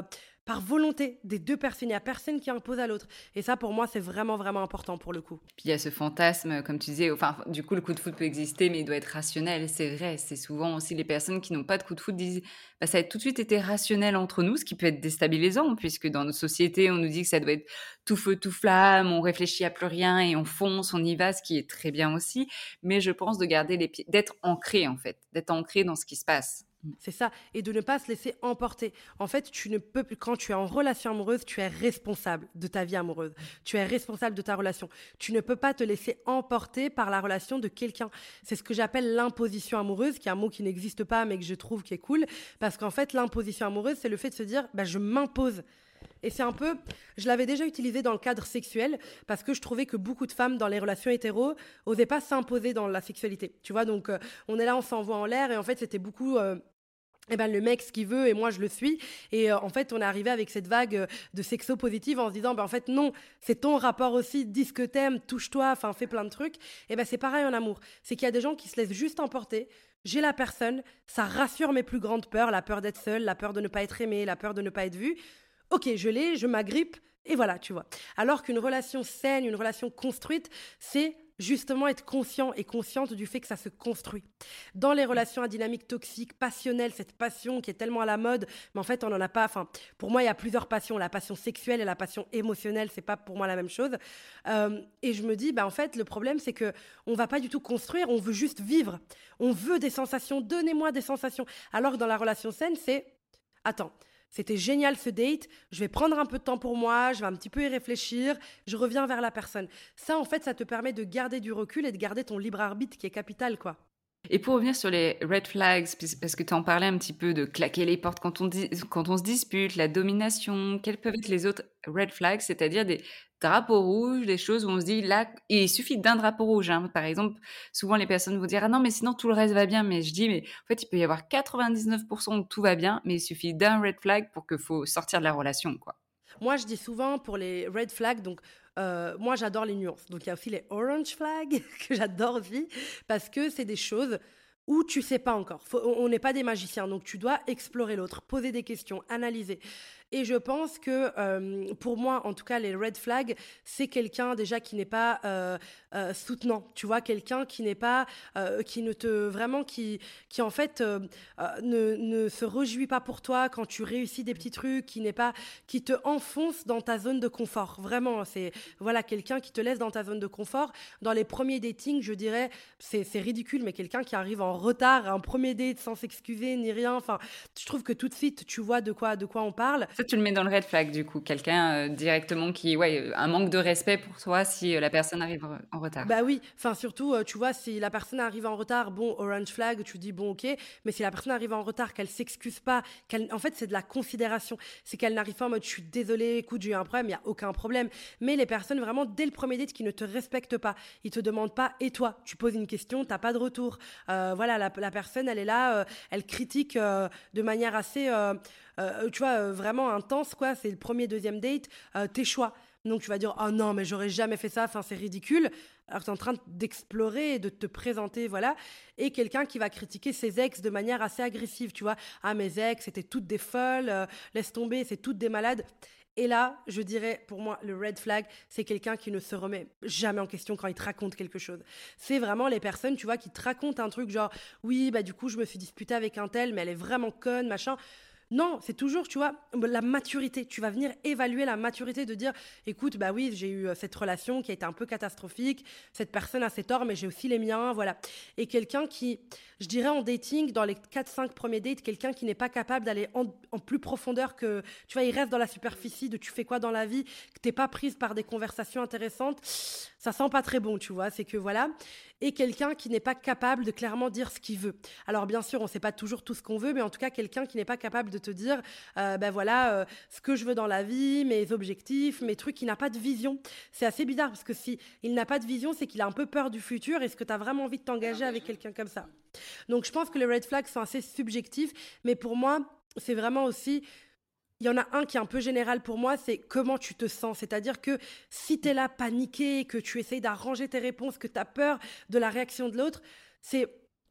par volonté des deux personnes. Il n'y a personne qui impose à l'autre. Et ça, pour moi, c'est vraiment, vraiment important pour le coup. Puis il y a ce fantasme, comme tu disais, enfin, du coup, le coup de foudre peut exister, mais il doit être rationnel. C'est vrai, c'est souvent aussi les personnes qui n'ont pas de coup de foudre disent bah, ça a tout de suite été rationnel entre nous, ce qui peut être déstabilisant, puisque dans notre société, on nous dit que ça doit être tout feu, tout flamme, on réfléchit à plus rien et on fonce, on y va, ce qui est très bien aussi. Mais je pense de garder les pieds, d'être ancré en fait, d'être ancré dans ce qui se passe. C'est ça, et de ne pas se laisser emporter. En fait, tu ne peux plus, quand tu es en relation amoureuse, tu es responsable de ta vie amoureuse. Tu es responsable de ta relation. Tu ne peux pas te laisser emporter par la relation de quelqu'un. C'est ce que j'appelle l'imposition amoureuse, qui est un mot qui n'existe pas, mais que je trouve qui est cool. Parce qu'en fait, l'imposition amoureuse, c'est le fait de se dire, bah, je m'impose. Et c'est un peu, je l'avais déjà utilisé dans le cadre sexuel parce que je trouvais que beaucoup de femmes dans les relations hétéros osaient pas s'imposer dans la sexualité. Tu vois, donc euh, on est là, on s'envoie en l'air et en fait c'était beaucoup euh, eh ben, le mec ce qu'il veut et moi je le suis. Et euh, en fait on est arrivé avec cette vague euh, de sexo positive en se disant ben, en fait non, c'est ton rapport aussi, dis ce que t'aimes, touche-toi, enfin fais plein de trucs. Et ben c'est pareil en amour, c'est qu'il y a des gens qui se laissent juste emporter. J'ai la personne, ça rassure mes plus grandes peurs, la peur d'être seule, la peur de ne pas être aimée, la peur de ne pas être vue. Ok, je l'ai, je m'agrippe, et voilà, tu vois. Alors qu'une relation saine, une relation construite, c'est justement être conscient et consciente du fait que ça se construit. Dans les relations à dynamique toxique, passionnelle, cette passion qui est tellement à la mode, mais en fait, on n'en a pas... Enfin, pour moi, il y a plusieurs passions. La passion sexuelle et la passion émotionnelle, c'est pas pour moi la même chose. Euh, et je me dis, bah, en fait, le problème, c'est que on va pas du tout construire, on veut juste vivre. On veut des sensations, donnez-moi des sensations. Alors que dans la relation saine, c'est... Attends, c'était génial ce date, je vais prendre un peu de temps pour moi, je vais un petit peu y réfléchir, je reviens vers la personne. Ça, en fait, ça te permet de garder du recul et de garder ton libre arbitre qui est capital, quoi. Et pour revenir sur les red flags, parce que tu en parlais un petit peu de claquer les portes quand on, dis- quand on se dispute, la domination, quels peuvent être les autres red flags, c'est-à-dire des drapeaux rouges, des choses où on se dit là, il suffit d'un drapeau rouge. Hein. Par exemple, souvent les personnes vont dire ah non, mais sinon tout le reste va bien. Mais je dis, mais en fait, il peut y avoir quatre-vingt-dix-neuf pour cent où tout va bien, mais il suffit d'un red flag pour qu'il faut sortir de la relation, quoi. Moi, je dis souvent pour les red flags, donc euh, moi j'adore les nuances. Donc il y a aussi les orange flags que j'adore aussi parce que c'est des choses où tu sais pas encore. Faut, on n'est pas des magiciens, donc tu dois explorer l'autre, poser des questions, analyser. Et je pense que euh, pour moi, en tout cas, les red flags, c'est quelqu'un déjà qui n'est pas euh, euh, soutenant. Tu vois, quelqu'un qui n'est pas, euh, qui ne te vraiment, qui, qui en fait euh, euh, ne, ne se réjouit pas pour toi quand tu réussis des petits trucs, qui n'est pas, qui te enfonce dans ta zone de confort. Vraiment, c'est voilà quelqu'un qui te laisse dans ta zone de confort. Dans les premiers datings, je dirais, c'est, c'est ridicule, mais quelqu'un qui arrive en retard à un premier date sans s'excuser ni rien. Enfin, je trouve que tout de suite, tu vois de quoi, de quoi on parle. Ça, tu le mets dans le red flag, du coup. Quelqu'un euh, directement qui, ouais, un manque de respect pour toi si euh, la personne arrive en, en retard. Bah oui, enfin surtout, euh, tu vois, si la personne arrive en retard, bon, orange flag, tu dis bon, ok, mais si la personne arrive en retard, qu'elle s'excuse pas, qu'elle, en fait, c'est de la considération. C'est qu'elle n'arrive pas en mode, je suis désolée, écoute, j'ai eu un problème, il y a aucun problème. Mais les personnes, vraiment, dès le premier date, qui ne te respectent pas, ils te demandent pas, et toi, tu poses une question, t'as pas de retour. Euh, voilà, la, la personne, elle est là, euh, elle critique euh, de manière assez... Euh, Euh, tu vois, euh, vraiment intense, quoi. C'est le premier, deuxième date, euh, tes choix. Donc tu vas dire, oh non, mais j'aurais jamais fait ça, enfin c'est ridicule. Alors tu es en train d'explorer et de te présenter, voilà. Et quelqu'un qui va critiquer ses ex de manière assez agressive, tu vois. Ah, mes ex, c'était toutes des folles, euh, laisse tomber, c'est toutes des malades. Et là, je dirais, pour moi, le red flag, c'est quelqu'un qui ne se remet jamais en question quand il te raconte quelque chose. C'est vraiment les personnes, tu vois, qui te racontent un truc genre, oui, bah du coup, je me suis disputée avec un tel, mais elle est vraiment conne, machin. Non, c'est toujours, tu vois, la maturité. Tu vas venir évaluer la maturité de dire, écoute, bah oui, j'ai eu cette relation qui a été un peu catastrophique, cette personne a ses torts, mais j'ai aussi les miens, voilà. Et quelqu'un qui, je dirais en dating, dans les quatre cinq premiers dates, quelqu'un qui n'est pas capable d'aller en, en plus profondeur que, tu vois, il reste dans la superficie de tu fais quoi dans la vie, que t'es pas prise par des conversations intéressantes, ça sent pas très bon, tu vois, c'est que voilà. Et quelqu'un qui n'est pas capable de clairement dire ce qu'il veut. Alors bien sûr, on sait pas toujours tout ce qu'on veut, mais en tout cas, quelqu'un qui n'est pas capable de te dire, euh, ben voilà, euh, ce que je veux dans la vie, mes objectifs, mes trucs, il n'a pas de vision. C'est assez bizarre, parce que si il n'a pas de vision, c'est qu'il a un peu peur du futur. Est-ce que tu as vraiment envie de t'engager avec quelqu'un comme ça? Donc je pense que les red flags sont assez subjectifs, mais pour moi, c'est vraiment aussi... Il y en a un qui est un peu général pour moi, c'est comment tu te sens. C'est-à-dire que si tu es là paniqué, que tu essayes d'arranger tes réponses, que tu as peur de la réaction de l'autre, c'est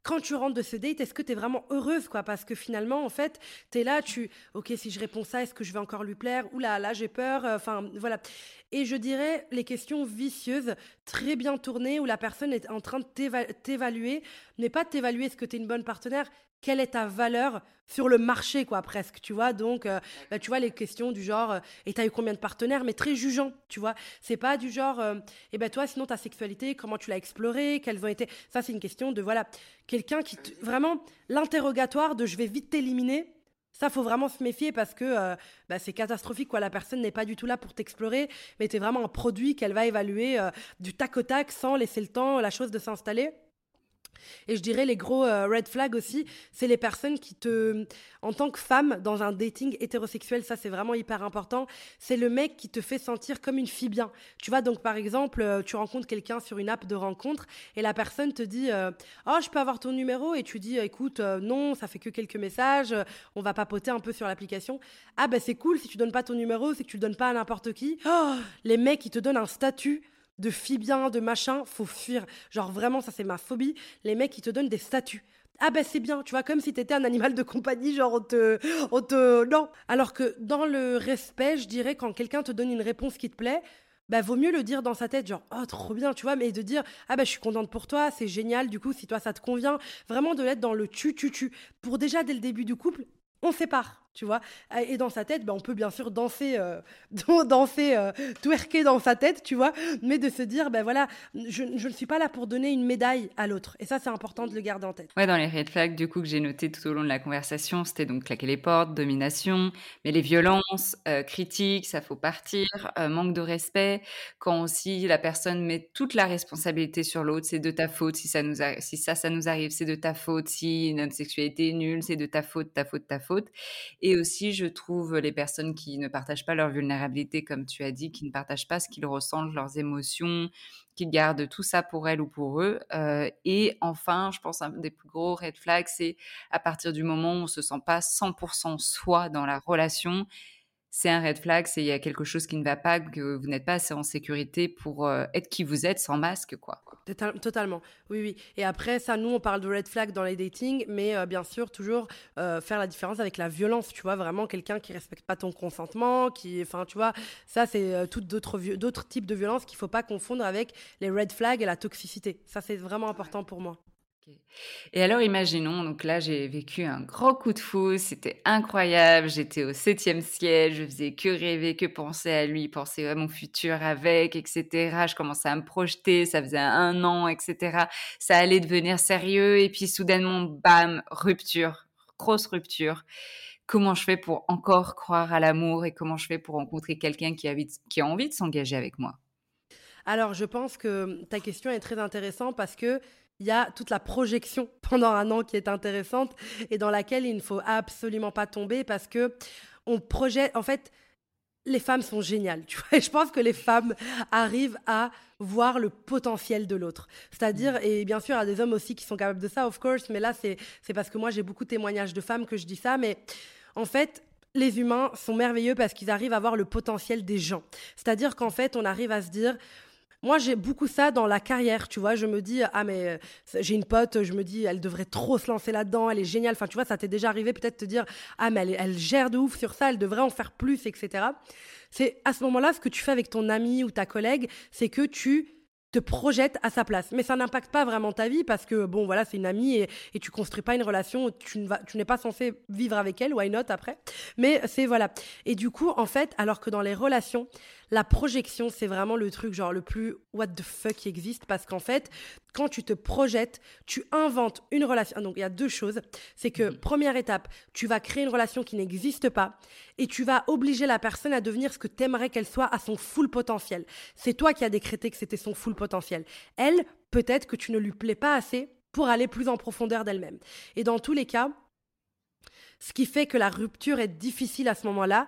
quand tu rentres de ce date, est-ce que tu es vraiment heureuse, quoi? Parce que finalement, en fait, tu es là, tu OK, si je réponds ça, est-ce que je vais encore lui plaire? Ouh là, là, j'ai peur. Enfin, voilà. Et je dirais les questions vicieuses, très bien tournées, où la personne est en train de t'éva- t'évaluer, mais pas de t'évaluer est-ce que tu es une bonne partenaire, quelle est ta valeur sur le marché, quoi, presque, tu vois. Donc, euh, bah, tu vois, les questions du genre, euh, et t'as eu combien de partenaires, mais très jugeant, tu vois. C'est pas du genre, euh, et ben toi, sinon, ta sexualité, comment tu l'as explorée, quelles ont été. Ça, c'est une question de, voilà, quelqu'un qui. te- Vraiment, l'interrogatoire de je vais vite t'éliminer. Ça, faut vraiment se méfier parce que euh, bah, c'est catastrophique, quoi. La personne n'est pas du tout là pour t'explorer, mais t'es vraiment un produit qu'elle va évaluer euh, du tac au tac sans laisser le temps, la chose de s'installer. Et je dirais les gros euh, red flags aussi, c'est les personnes qui te, en tant que femme, dans un dating hétérosexuel, ça c'est vraiment hyper important, c'est le mec qui te fait sentir comme une fille bien. Tu vois, donc par exemple, euh, tu rencontres quelqu'un sur une app de rencontre et la personne te dit euh, oh, je peux avoir ton numéro? Et tu dis écoute, euh, non, ça fait que quelques messages, euh, on va papoter un peu sur l'application. Ah ben c'est cool, si tu donnes pas ton numéro, c'est que tu le donnes pas à n'importe qui. Oh, les mecs qui te donnent un statut de fille bien, de machin, faut fuir. Genre vraiment, ça c'est ma phobie. Les mecs qui te donnent des statuts. Ah ben c'est bien, tu vois, comme si t'étais un animal de compagnie, genre on te, on te... Non. Alors que dans le respect, je dirais, quand quelqu'un te donne une réponse qui te plaît, bah vaut mieux le dire dans sa tête, genre oh trop bien, tu vois, mais de dire ah bah je suis contente pour toi, c'est génial, du coup si toi ça te convient, vraiment de l'être dans le tu tu tu. Pour déjà dès le début du couple, on sépare. Tu vois, et dans sa tête, bah, on peut bien sûr danser, euh, danser, euh, twerker dans sa tête, tu vois, mais de se dire, ben voilà, je, je ne suis pas là pour donner une médaille à l'autre. Et ça, c'est important de le garder en tête. Ouais, dans les red flags, du coup, que j'ai noté tout au long de la conversation, c'était donc claquer les portes, domination, mais les violences, euh, critiques, ça faut partir, euh, manque de respect, quand aussi la personne met toute la responsabilité sur l'autre, c'est de ta faute, si ça nous arri- si ça, ça nous arrive, c'est de ta faute, si notre sexualité est nulle, c'est de ta faute, ta faute, ta faute. Et aussi, je trouve les personnes qui ne partagent pas leur vulnérabilité, comme tu as dit, qui ne partagent pas ce qu'ils ressentent, leurs émotions, qui gardent tout ça pour elles ou pour eux. Euh, et enfin, je pense un des plus gros red flags, c'est à partir du moment où on se sent pas cent pour cent soi dans la relation, c'est un red flag, c'est il y a quelque chose qui ne va pas, que vous n'êtes pas assez en sécurité pour euh, être qui vous êtes sans masque, quoi. Total- Totalement, oui, oui. Et après, ça, nous, on parle de red flag dans les datings, mais euh, bien sûr, toujours euh, faire la différence avec la violence, tu vois, vraiment quelqu'un qui respecte pas ton consentement, qui, enfin, tu vois, ça, c'est euh, tout d'autres, vi- d'autres types de violences qu'il faut pas confondre avec les red flags et la toxicité. Ça, c'est vraiment important pour moi. Ok. Et alors, imaginons, donc là, j'ai vécu un gros coup de foudre, c'était incroyable, j'étais au septième ciel, je faisais que rêver, que penser à lui, penser à mon futur avec, et cetera. Je commençais à me projeter, ça faisait un an, et cetera. Ça allait devenir sérieux, et puis soudainement, bam, rupture, grosse rupture. Comment je fais pour encore croire à l'amour et comment je fais pour rencontrer quelqu'un qui a envie de, qui a envie de s'engager avec moi? Alors, je pense que ta question est très intéressante parce que il y a toute la projection pendant un an qui est intéressante et dans laquelle il ne faut absolument pas tomber parce que on projette. En fait, les femmes sont géniales, tu vois. Et je pense que les femmes arrivent à voir le potentiel de l'autre. C'est-à-dire, et bien sûr, il y a des hommes aussi qui sont capables de ça, of course, mais là, c'est c'est parce que moi, j'ai beaucoup de témoignages de femmes que je dis ça, mais en fait, les humains sont merveilleux parce qu'ils arrivent à voir le potentiel des gens. C'est-à-dire qu'en fait, on arrive à se dire, moi, j'ai beaucoup ça dans la carrière, tu vois. Je me dis, ah, mais euh, j'ai une pote, je me dis, elle devrait trop se lancer là-dedans, elle est géniale. Enfin, tu vois, ça t'est déjà arrivé peut-être te dire, ah, mais elle, elle gère de ouf sur ça, elle devrait en faire plus, et cetera. C'est à ce moment-là, ce que tu fais avec ton ami ou ta collègue, c'est que tu te projettes à sa place. Mais ça n'impacte pas vraiment ta vie parce que, bon, voilà, c'est une amie et, et tu construis pas une relation, tu, ne vas, tu n'es pas censé vivre avec elle, why not après. Mais c'est, voilà. Et du coup, en fait, alors que dans les relations, la projection, c'est vraiment le truc genre le plus what the fuck qui existe parce qu'en fait, quand tu te projettes, tu inventes une relation. Donc, il y a deux choses. C'est que, première étape, tu vas créer une relation qui n'existe pas et tu vas obliger la personne à devenir ce que tu aimerais qu'elle soit à son full potentiel. C'est toi qui as décrété que c'était son full potentiel. Elle, peut-être que tu ne lui plais pas assez pour aller plus en profondeur d'elle-même. Et dans tous les cas, ce qui fait que la rupture est difficile à ce moment-là,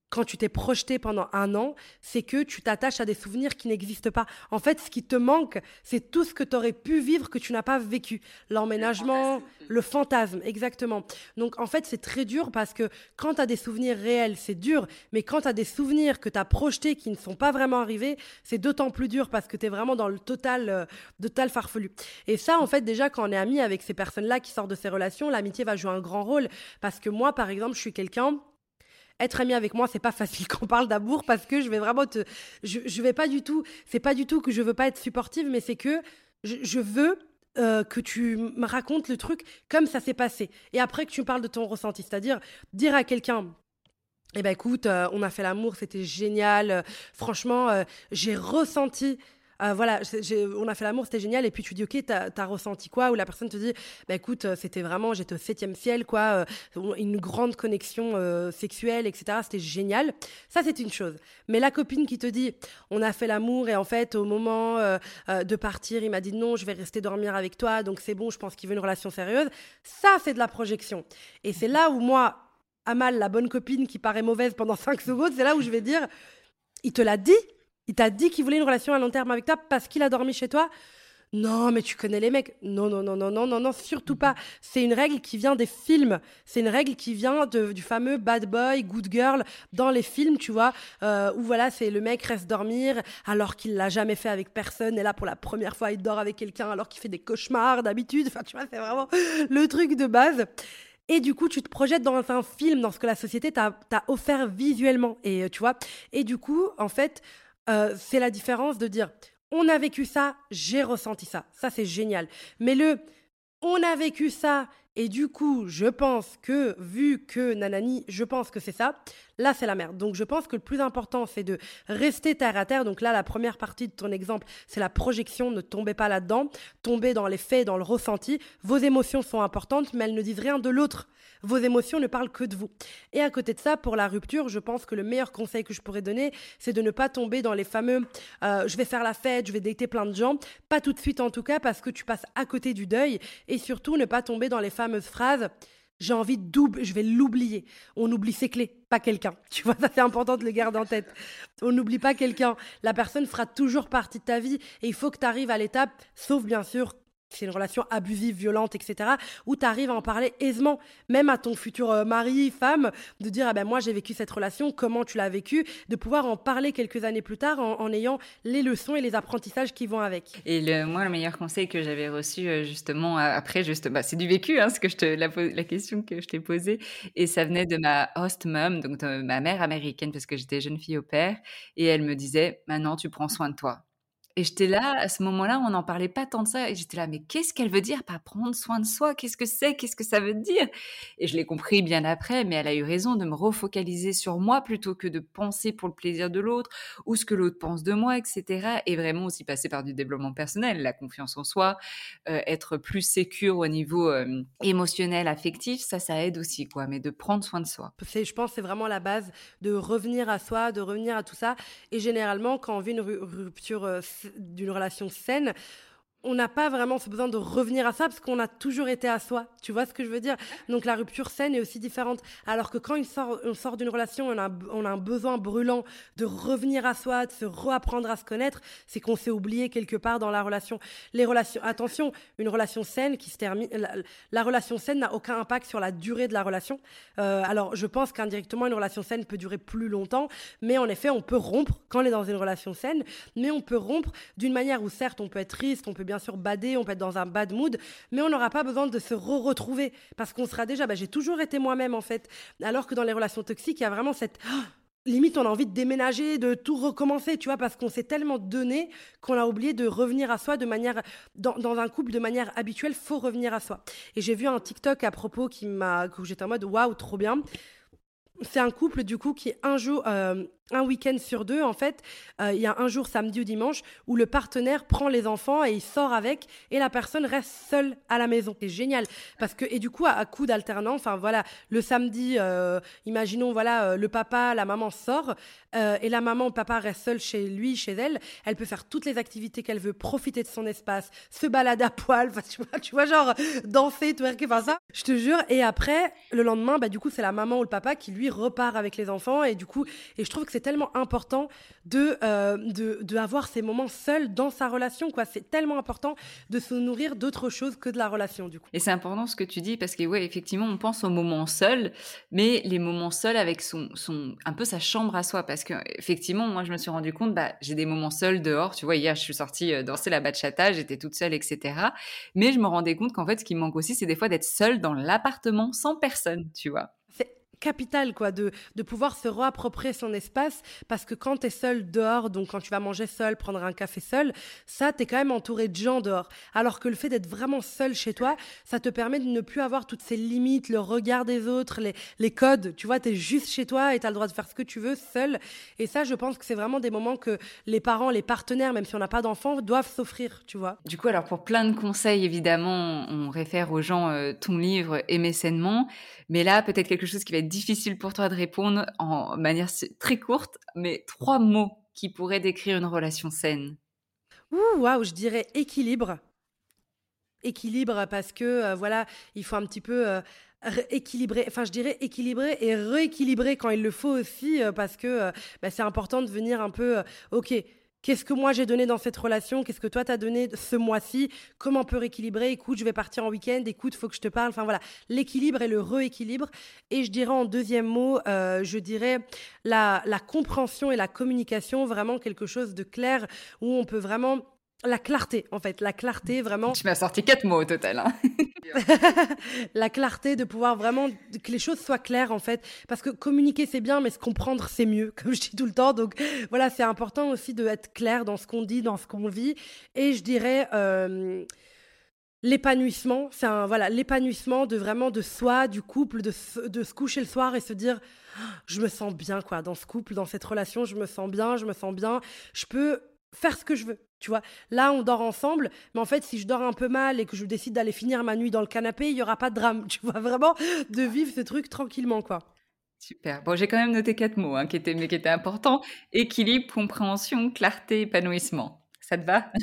quand tu t'es projeté pendant un an, c'est que tu t'attaches à des souvenirs qui n'existent pas. En fait, ce qui te manque, c'est tout ce que tu aurais pu vivre que tu n'as pas vécu. L'emménagement, le fantasme, exactement. Donc, en fait, c'est très dur parce que quand tu as des souvenirs réels, c'est dur. Mais quand tu as des souvenirs que tu as projetés qui ne sont pas vraiment arrivés, c'est d'autant plus dur parce que tu es vraiment dans le total, euh, total farfelu. Et ça, en fait, déjà, quand on est amis avec ces personnes-là qui sortent de ces relations, l'amitié va jouer un grand rôle. Parce que moi, par exemple, je suis quelqu'un... Être ami avec moi, c'est pas facile quand on parle d'amour parce que je vais vraiment te, je, je vais pas du tout, c'est pas du tout que je veux pas être supportive, mais c'est que je, je veux euh, que tu me racontes le truc comme ça s'est passé et après que tu me parles de ton ressenti, c'est-à-dire dire à quelqu'un. Eh ben écoute, euh, on a fait l'amour, c'était génial. Euh, franchement, euh, j'ai ressenti. Euh, voilà, j'ai- j'ai- on a fait l'amour, c'était génial. Et puis tu dis, ok, t'as, t'as ressenti quoi? Ou la personne te dit, bah écoute, euh, c'était vraiment, j'étais au septième ciel, quoi. euh, une grande connexion euh, sexuelle, et cetera. C'était génial. Ça, c'est une chose. Mais la copine qui te dit, on a fait l'amour et en fait, au moment euh, euh, de partir, il m'a dit non, je vais rester dormir avec toi, donc c'est bon, je pense qu'il veut une relation sérieuse. Ça, c'est de la projection. Et c'est là où moi, Amal, la bonne copine qui paraît mauvaise pendant cinq secondes, c'est là où je vais dire, il te l'a dit? Il t'a dit qu'il voulait une relation à long terme avec toi parce qu'il a dormi chez toi? Non, mais tu connais les mecs. Non, non, non, non, non, non, non, surtout pas. C'est une règle qui vient des films. C'est une règle qui vient de- du fameux bad boy, good girl dans les films, tu vois, euh, où voilà, c'est le mec reste dormir alors qu'il l'a jamais fait avec personne. Et là, pour la première fois, il dort avec quelqu'un alors qu'il fait des cauchemars d'habitude. Enfin, tu vois, c'est vraiment le truc de base. Et du coup, tu te projettes dans un film, dans ce que la société t'a t'a offert visuellement. Et euh, tu vois, et du coup, en fait, euh, c'est la différence de dire on a vécu ça, j'ai ressenti ça. Ça, c'est génial. Mais le on a vécu ça et du coup, je pense que, vu que nanani, je pense que c'est ça, là, c'est la merde. Donc, je pense que le plus important, c'est de rester terre à terre. Donc là, la première partie de ton exemple, c'est la projection. Ne tombez pas là-dedans. Tombez dans les faits, dans le ressenti. Vos émotions sont importantes, mais elles ne disent rien de l'autre. Vos émotions ne parlent que de vous. Et à côté de ça, pour la rupture, je pense que le meilleur conseil que je pourrais donner, c'est de ne pas tomber dans les fameux euh, je vais faire la fête, je vais dater plein de gens. Pas tout de suite en tout cas, parce que tu passes à côté du deuil. Et surtout, ne pas tomber dans les fameuses phrases j'ai envie d'oublier, je vais l'oublier. On oublie ses clés, pas quelqu'un. Tu vois, ça c'est important de le garder en tête. On n'oublie pas quelqu'un. La personne fera toujours partie de ta vie et il faut que tu arrives à l'étape, sauf bien sûr c'est une relation abusive, violente, et cetera, où tu arrives à en parler aisément, même à ton futur euh, mari, femme, de dire, ah ben moi j'ai vécu cette relation, comment tu l'as vécu, de pouvoir en parler quelques années plus tard en, en ayant les leçons et les apprentissages qui vont avec. Et le, moi, le meilleur conseil que j'avais reçu euh, justement euh, après, juste, bah, c'est du vécu, hein, ce que je te, la, po- la question que je t'ai posée, et ça venait de ma host mom, donc de ma mère américaine, parce que j'étais jeune fille au père, et elle me disait, maintenant tu prends soin de toi. Et j'étais là, à ce moment-là, on n'en parlait pas tant de ça. Et j'étais là, mais qu'est-ce qu'elle veut dire par prendre soin de soi? Qu'est-ce que c'est? Qu'est-ce que ça veut dire? Et je l'ai compris bien après, mais elle a eu raison de me refocaliser sur moi plutôt que de penser pour le plaisir de l'autre ou ce que l'autre pense de moi, et cetera. Et vraiment aussi passer par du développement personnel, la confiance en soi, euh, être plus sécure au niveau euh, émotionnel, affectif, ça, ça aide aussi, quoi. Mais de prendre soin de soi. C'est, je pense que c'est vraiment la base de revenir à soi, de revenir à tout ça. Et généralement, quand on vit une ru- rupture euh, s- d'une relation saine, on n'a pas vraiment ce besoin de revenir à ça parce qu'on a toujours été à soi. Tu vois ce que je veux dire? Donc la rupture saine est aussi différente. Alors que quand il sort, on sort d'une relation, on a, on a un besoin brûlant de revenir à soi, de se réapprendre à se connaître, c'est qu'on s'est oublié quelque part dans la relation. Les relations, attention, une relation saine qui se termine, la, la relation saine n'a aucun impact sur la durée de la relation. Euh, alors je pense qu'indirectement une relation saine peut durer plus longtemps, mais en effet on peut rompre quand on est dans une relation saine, mais on peut rompre d'une manière où certes on peut être triste, on peut bien bien sûr bader, on peut être dans un bad mood, mais on n'aura pas besoin de se re-retrouver parce qu'on sera déjà, bah, j'ai toujours été moi-même en fait. Alors que dans les relations toxiques, il y a vraiment cette... Oh, limite, on a envie de déménager, de tout recommencer, tu vois, parce qu'on s'est tellement donné qu'on a oublié de revenir à soi de manière... Dans, dans un couple, de manière habituelle, faut revenir à soi. Et j'ai vu un TikTok à propos qui m'a... où j'étais en mode, waouh, trop bien. C'est un couple, du coup, qui un jour... Euh, Un week-end sur deux, en fait, euh, il y a un jour, samedi ou dimanche, où le partenaire prend les enfants et il sort avec, et la personne reste seule à la maison. C'est génial, parce que et du coup, à, à coup d'alternance, enfin voilà, le samedi, euh, imaginons voilà, euh, le papa, la maman sort, euh, et la maman, le papa reste seul chez lui, chez elle. Elle peut faire toutes les activités qu'elle veut, profiter de son espace, se balader à poil, enfin, tu vois, tu vois, genre danser, twerker, enfin ça, je te jure. Et après, le lendemain, bah du coup, c'est la maman ou le papa qui lui repart avec les enfants, et du coup, et je trouve que c'est tellement important de, euh, de, de avoir ces moments seuls dans sa relation, quoi. C'est tellement important de se nourrir d'autre chose que de la relation, du coup. Et c'est important ce que tu dis parce que, ouais, effectivement, on pense aux moments seuls, mais les moments seuls avec son, son, un peu sa chambre à soi. Parce que, effectivement, moi, je me suis rendu compte, bah, j'ai des moments seuls dehors. Tu vois, hier, je suis sortie euh, danser la bachata, j'étais toute seule, et cetera. Mais je me rendais compte qu'en fait, ce qui me manque aussi, c'est des fois d'être seule dans l'appartement sans personne, tu vois. C'est capital, quoi, de, de pouvoir se réapproprier son espace, parce que quand t'es seul dehors, donc quand tu vas manger seul, prendre un café seul, ça, t'es quand même entouré de gens dehors. Alors que le fait d'être vraiment seul chez toi, ça te permet de ne plus avoir toutes ces limites, le regard des autres, les, les codes. Tu vois, t'es juste chez toi et t'as le droit de faire ce que tu veux seul. Et ça, je pense que c'est vraiment des moments que les parents, les partenaires, même si on n'a pas d'enfants, doivent s'offrir, tu vois. Du coup, alors pour plein de conseils, évidemment, on réfère aux gens euh, ton livre Aimer sainement. Mais là, peut-être quelque chose qui va être difficile pour toi de répondre en manière s- très courte, mais trois mots qui pourraient décrire une relation saine. Ouh, waouh, je dirais équilibre. Équilibre parce que, euh, voilà, il faut un petit peu euh, ré- équilibrer, enfin je dirais équilibrer et rééquilibrer quand il le faut aussi, euh, parce que euh, bah, c'est important de venir un peu, euh, ok, qu'est-ce que moi j'ai donné dans cette relation, qu'est-ce que toi t'as donné ce mois-ci, comment on peut rééquilibrer, écoute, je vais partir en week-end, écoute, faut que je te parle, enfin voilà, l'équilibre et le rééquilibre. Et je dirais en deuxième mot, euh, je dirais la, la compréhension et la communication, vraiment quelque chose de clair où on peut vraiment... La clarté, en fait, la clarté, vraiment, Tu m'as sorti quatre mots au total, hein. la clarté de pouvoir vraiment que les choses soient claires en fait, parce que communiquer c'est bien mais se comprendre c'est mieux comme je dis tout le temps. Donc voilà, c'est important aussi de être clair dans ce qu'on dit, dans ce qu'on vit. Et je dirais euh, l'épanouissement, c'est un voilà, l'épanouissement de vraiment de soi, du couple, de se, de se coucher le soir et se dire je me sens bien quoi dans ce couple, dans cette relation, je me sens bien, je me sens bien, je peux faire ce que je veux. Tu vois, là, on dort ensemble, mais en fait, si je dors un peu mal et que je décide d'aller finir ma nuit dans le canapé, il y aura pas de drame. Tu vois, vraiment, de vivre ce truc tranquillement, quoi. Super. Bon, j'ai quand même noté quatre mots, hein, qui étaient, mais qui étaient importants. Équilibre, compréhension, clarté, épanouissement. Ça te va?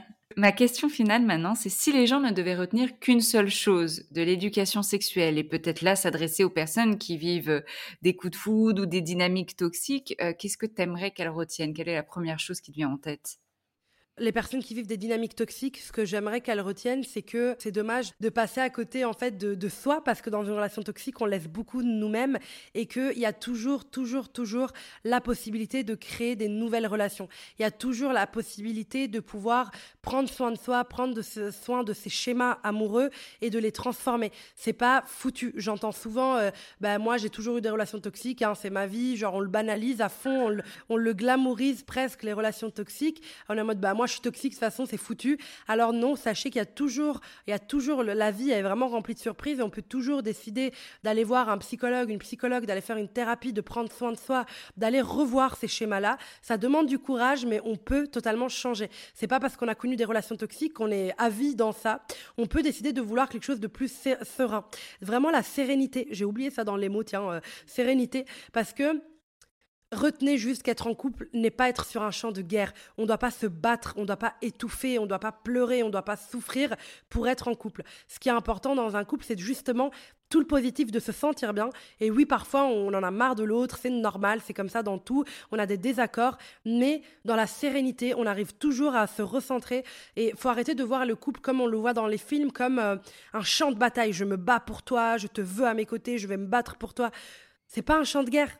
Ma question finale maintenant, c'est si les gens ne devaient retenir qu'une seule chose de l'éducation sexuelle et peut-être là s'adresser aux personnes qui vivent euh, des coups de foudre ou des dynamiques toxiques, euh, qu'est-ce que tu aimerais qu'elles retiennent? Quelle est la première chose qui te vient en tête? Les personnes qui vivent des dynamiques toxiques, ce que j'aimerais qu'elles retiennent, c'est que c'est dommage de passer à côté en fait de, de soi, parce que dans une relation toxique, on laisse beaucoup de nous-mêmes, et qu'il y a toujours, toujours, toujours la possibilité de créer des nouvelles relations. Il y a toujours la possibilité de pouvoir prendre soin de soi, prendre de ce, soin de ses schémas amoureux et de les transformer. C'est pas foutu. J'entends souvent, euh, bah moi j'ai toujours eu des relations toxiques, hein, c'est ma vie, genre on le banalise à fond, on le, on le glamourise presque les relations toxiques. On est en mode bah moi je suis toxique, de toute façon, c'est foutu. Alors non, sachez qu'il y a toujours, il y a toujours, la vie est vraiment remplie de surprises et on peut toujours décider d'aller voir un psychologue, une psychologue, d'aller faire une thérapie, de prendre soin de soi, d'aller revoir ces schémas-là. Ça demande du courage, mais on peut totalement changer. C'est pas parce qu'on a connu des relations toxiques qu'on est à vie dans ça. On peut décider de vouloir quelque chose de plus serein. Vraiment la sérénité. J'ai oublié ça dans les mots, tiens, euh, sérénité, parce que retenez juste qu'être en couple n'est pas être sur un champ de guerre. On ne doit pas se battre, on ne doit pas étouffer, on ne doit pas pleurer, on ne doit pas souffrir pour être en couple. Ce qui est important dans un couple, c'est justement tout le positif de se sentir bien. Et oui, parfois, on en a marre de l'autre, c'est normal, c'est comme ça dans tout. On a des désaccords, mais dans la sérénité, on arrive toujours à se recentrer. Et il faut arrêter de voir le couple comme on le voit dans les films, comme euh, un champ de bataille. Je me bats pour toi, je te veux à mes côtés, je vais me battre pour toi. C'est pas un champ de guerre.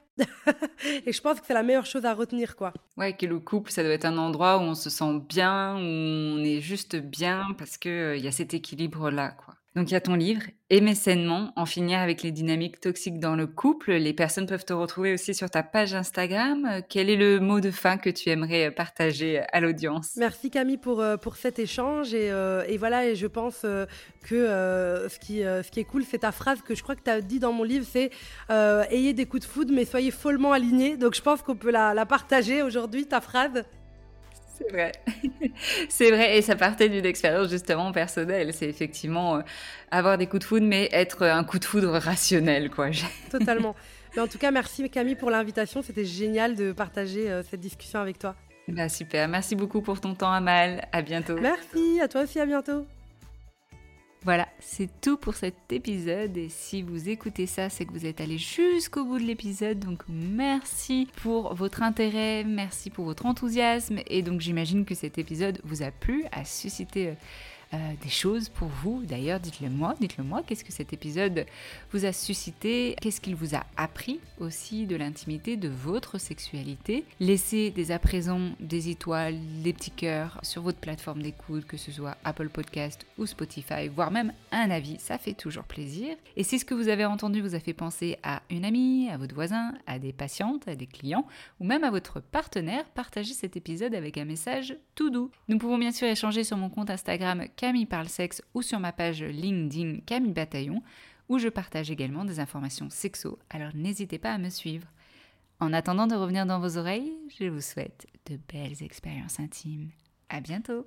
Et je pense que c'est la meilleure chose à retenir, quoi. Ouais, que le couple, ça doit être un endroit où on se sent bien, où on est juste bien parce que, heu, il y a cet équilibre-là, quoi. Donc il y a ton livre, Aimer sainement, en finir avec les dynamiques toxiques dans le couple. Les personnes peuvent te retrouver aussi sur ta page Instagram. Quel est le mot de fin que tu aimerais partager à l'audience ? Merci Camille pour, euh, pour cet échange et, euh, et voilà, et je pense euh, que euh, ce, qui, euh, ce qui est cool, c'est ta phrase que je crois que tu as dit dans mon livre, c'est euh, « Ayez des coups de foudre, mais soyez follement alignés ». Donc je pense qu'on peut la, la partager aujourd'hui, ta phrase. C'est vrai, c'est vrai, et ça partait d'une expérience justement personnelle. C'est effectivement euh, avoir des coups de foudre, mais être un coup de foudre rationnel, quoi. Totalement. Mais en tout cas, merci Camille pour l'invitation. C'était génial de partager euh, cette discussion avec toi. Bah, super, merci beaucoup pour ton temps, Amal. À bientôt. Merci, à toi aussi, à bientôt. Voilà, c'est tout pour cet épisode et si vous écoutez ça, c'est que vous êtes allé jusqu'au bout de l'épisode, donc merci pour votre intérêt, merci pour votre enthousiasme et donc j'imagine que cet épisode vous a plu, a suscité euh, des choses pour vous. D'ailleurs, dites-le moi, dites-le moi, qu'est-ce que cet épisode vous a suscité, qu'est-ce qu'il vous a appris aussi de l'intimité de votre sexualité. Laissez dès à présent des étoiles, des petits cœurs sur votre plateforme d'écoute, que ce soit Apple Podcast ou Spotify, voire même un avis, ça fait toujours plaisir. Et si ce que vous avez entendu vous a fait penser à une amie, à votre voisin, à des patientes, à des clients, ou même à votre partenaire, partagez cet épisode avec un message tout doux. Nous pouvons bien sûr échanger sur mon compte Instagram Camille Parle Sexe ou sur ma page LinkedIn Camille Bataillon, où je partage également des informations sexo, alors n'hésitez pas à me suivre. En attendant de revenir dans vos oreilles, je vous souhaite de belles expériences intimes. À bientôt!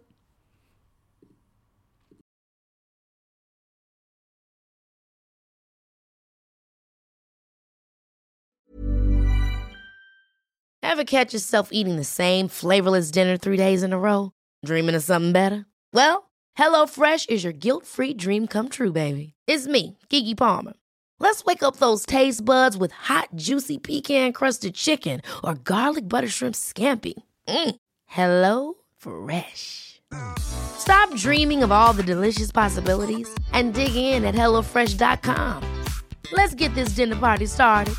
Ever catch yourself eating the same flavorless dinner three days in a row? Dreaming of something better? Well, HelloFresh is your guilt-free dream come true, baby. It's me, Keke Palmer. Let's wake up those taste buds with hot, juicy pecan-crusted chicken or garlic butter shrimp scampi. Mm. Hello Fresh. Stop dreaming of all the delicious possibilities and dig in at hello fresh dot com. Let's get this dinner party started.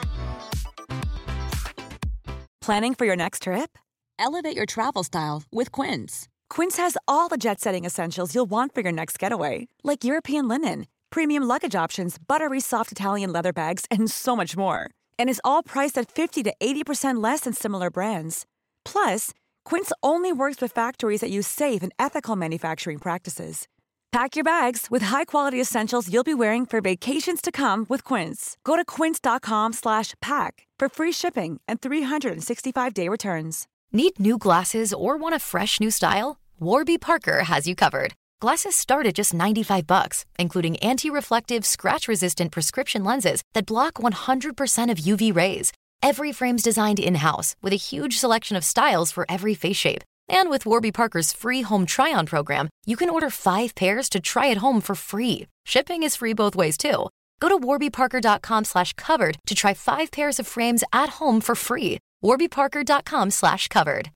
Planning for your next trip? Elevate your travel style with Quince. Quince has all the jet-setting essentials you'll want for your next getaway, like European linen, premium luggage options, buttery soft Italian leather bags, and so much more. And is all priced at fifty to eighty percent less than similar brands. Plus, Quince only works with factories that use safe and ethical manufacturing practices. Pack your bags with high-quality essentials you'll be wearing for vacations to come with Quince. Go to quince.com slash pack for free shipping and three sixty-five day returns. Need new glasses or want a fresh new style? Warby Parker has you covered. Glasses start at just ninety-five bucks, including anti-reflective, scratch-resistant prescription lenses that block one hundred percent of U V rays. Every frame's designed in-house with a huge selection of styles for every face shape. And with Warby Parker's free home try-on program, you can order five pairs to try at home for free. Shipping is free both ways, too. Go to warbyparker.com slash covered to try five pairs of frames at home for free. warbyparker.com slash covered.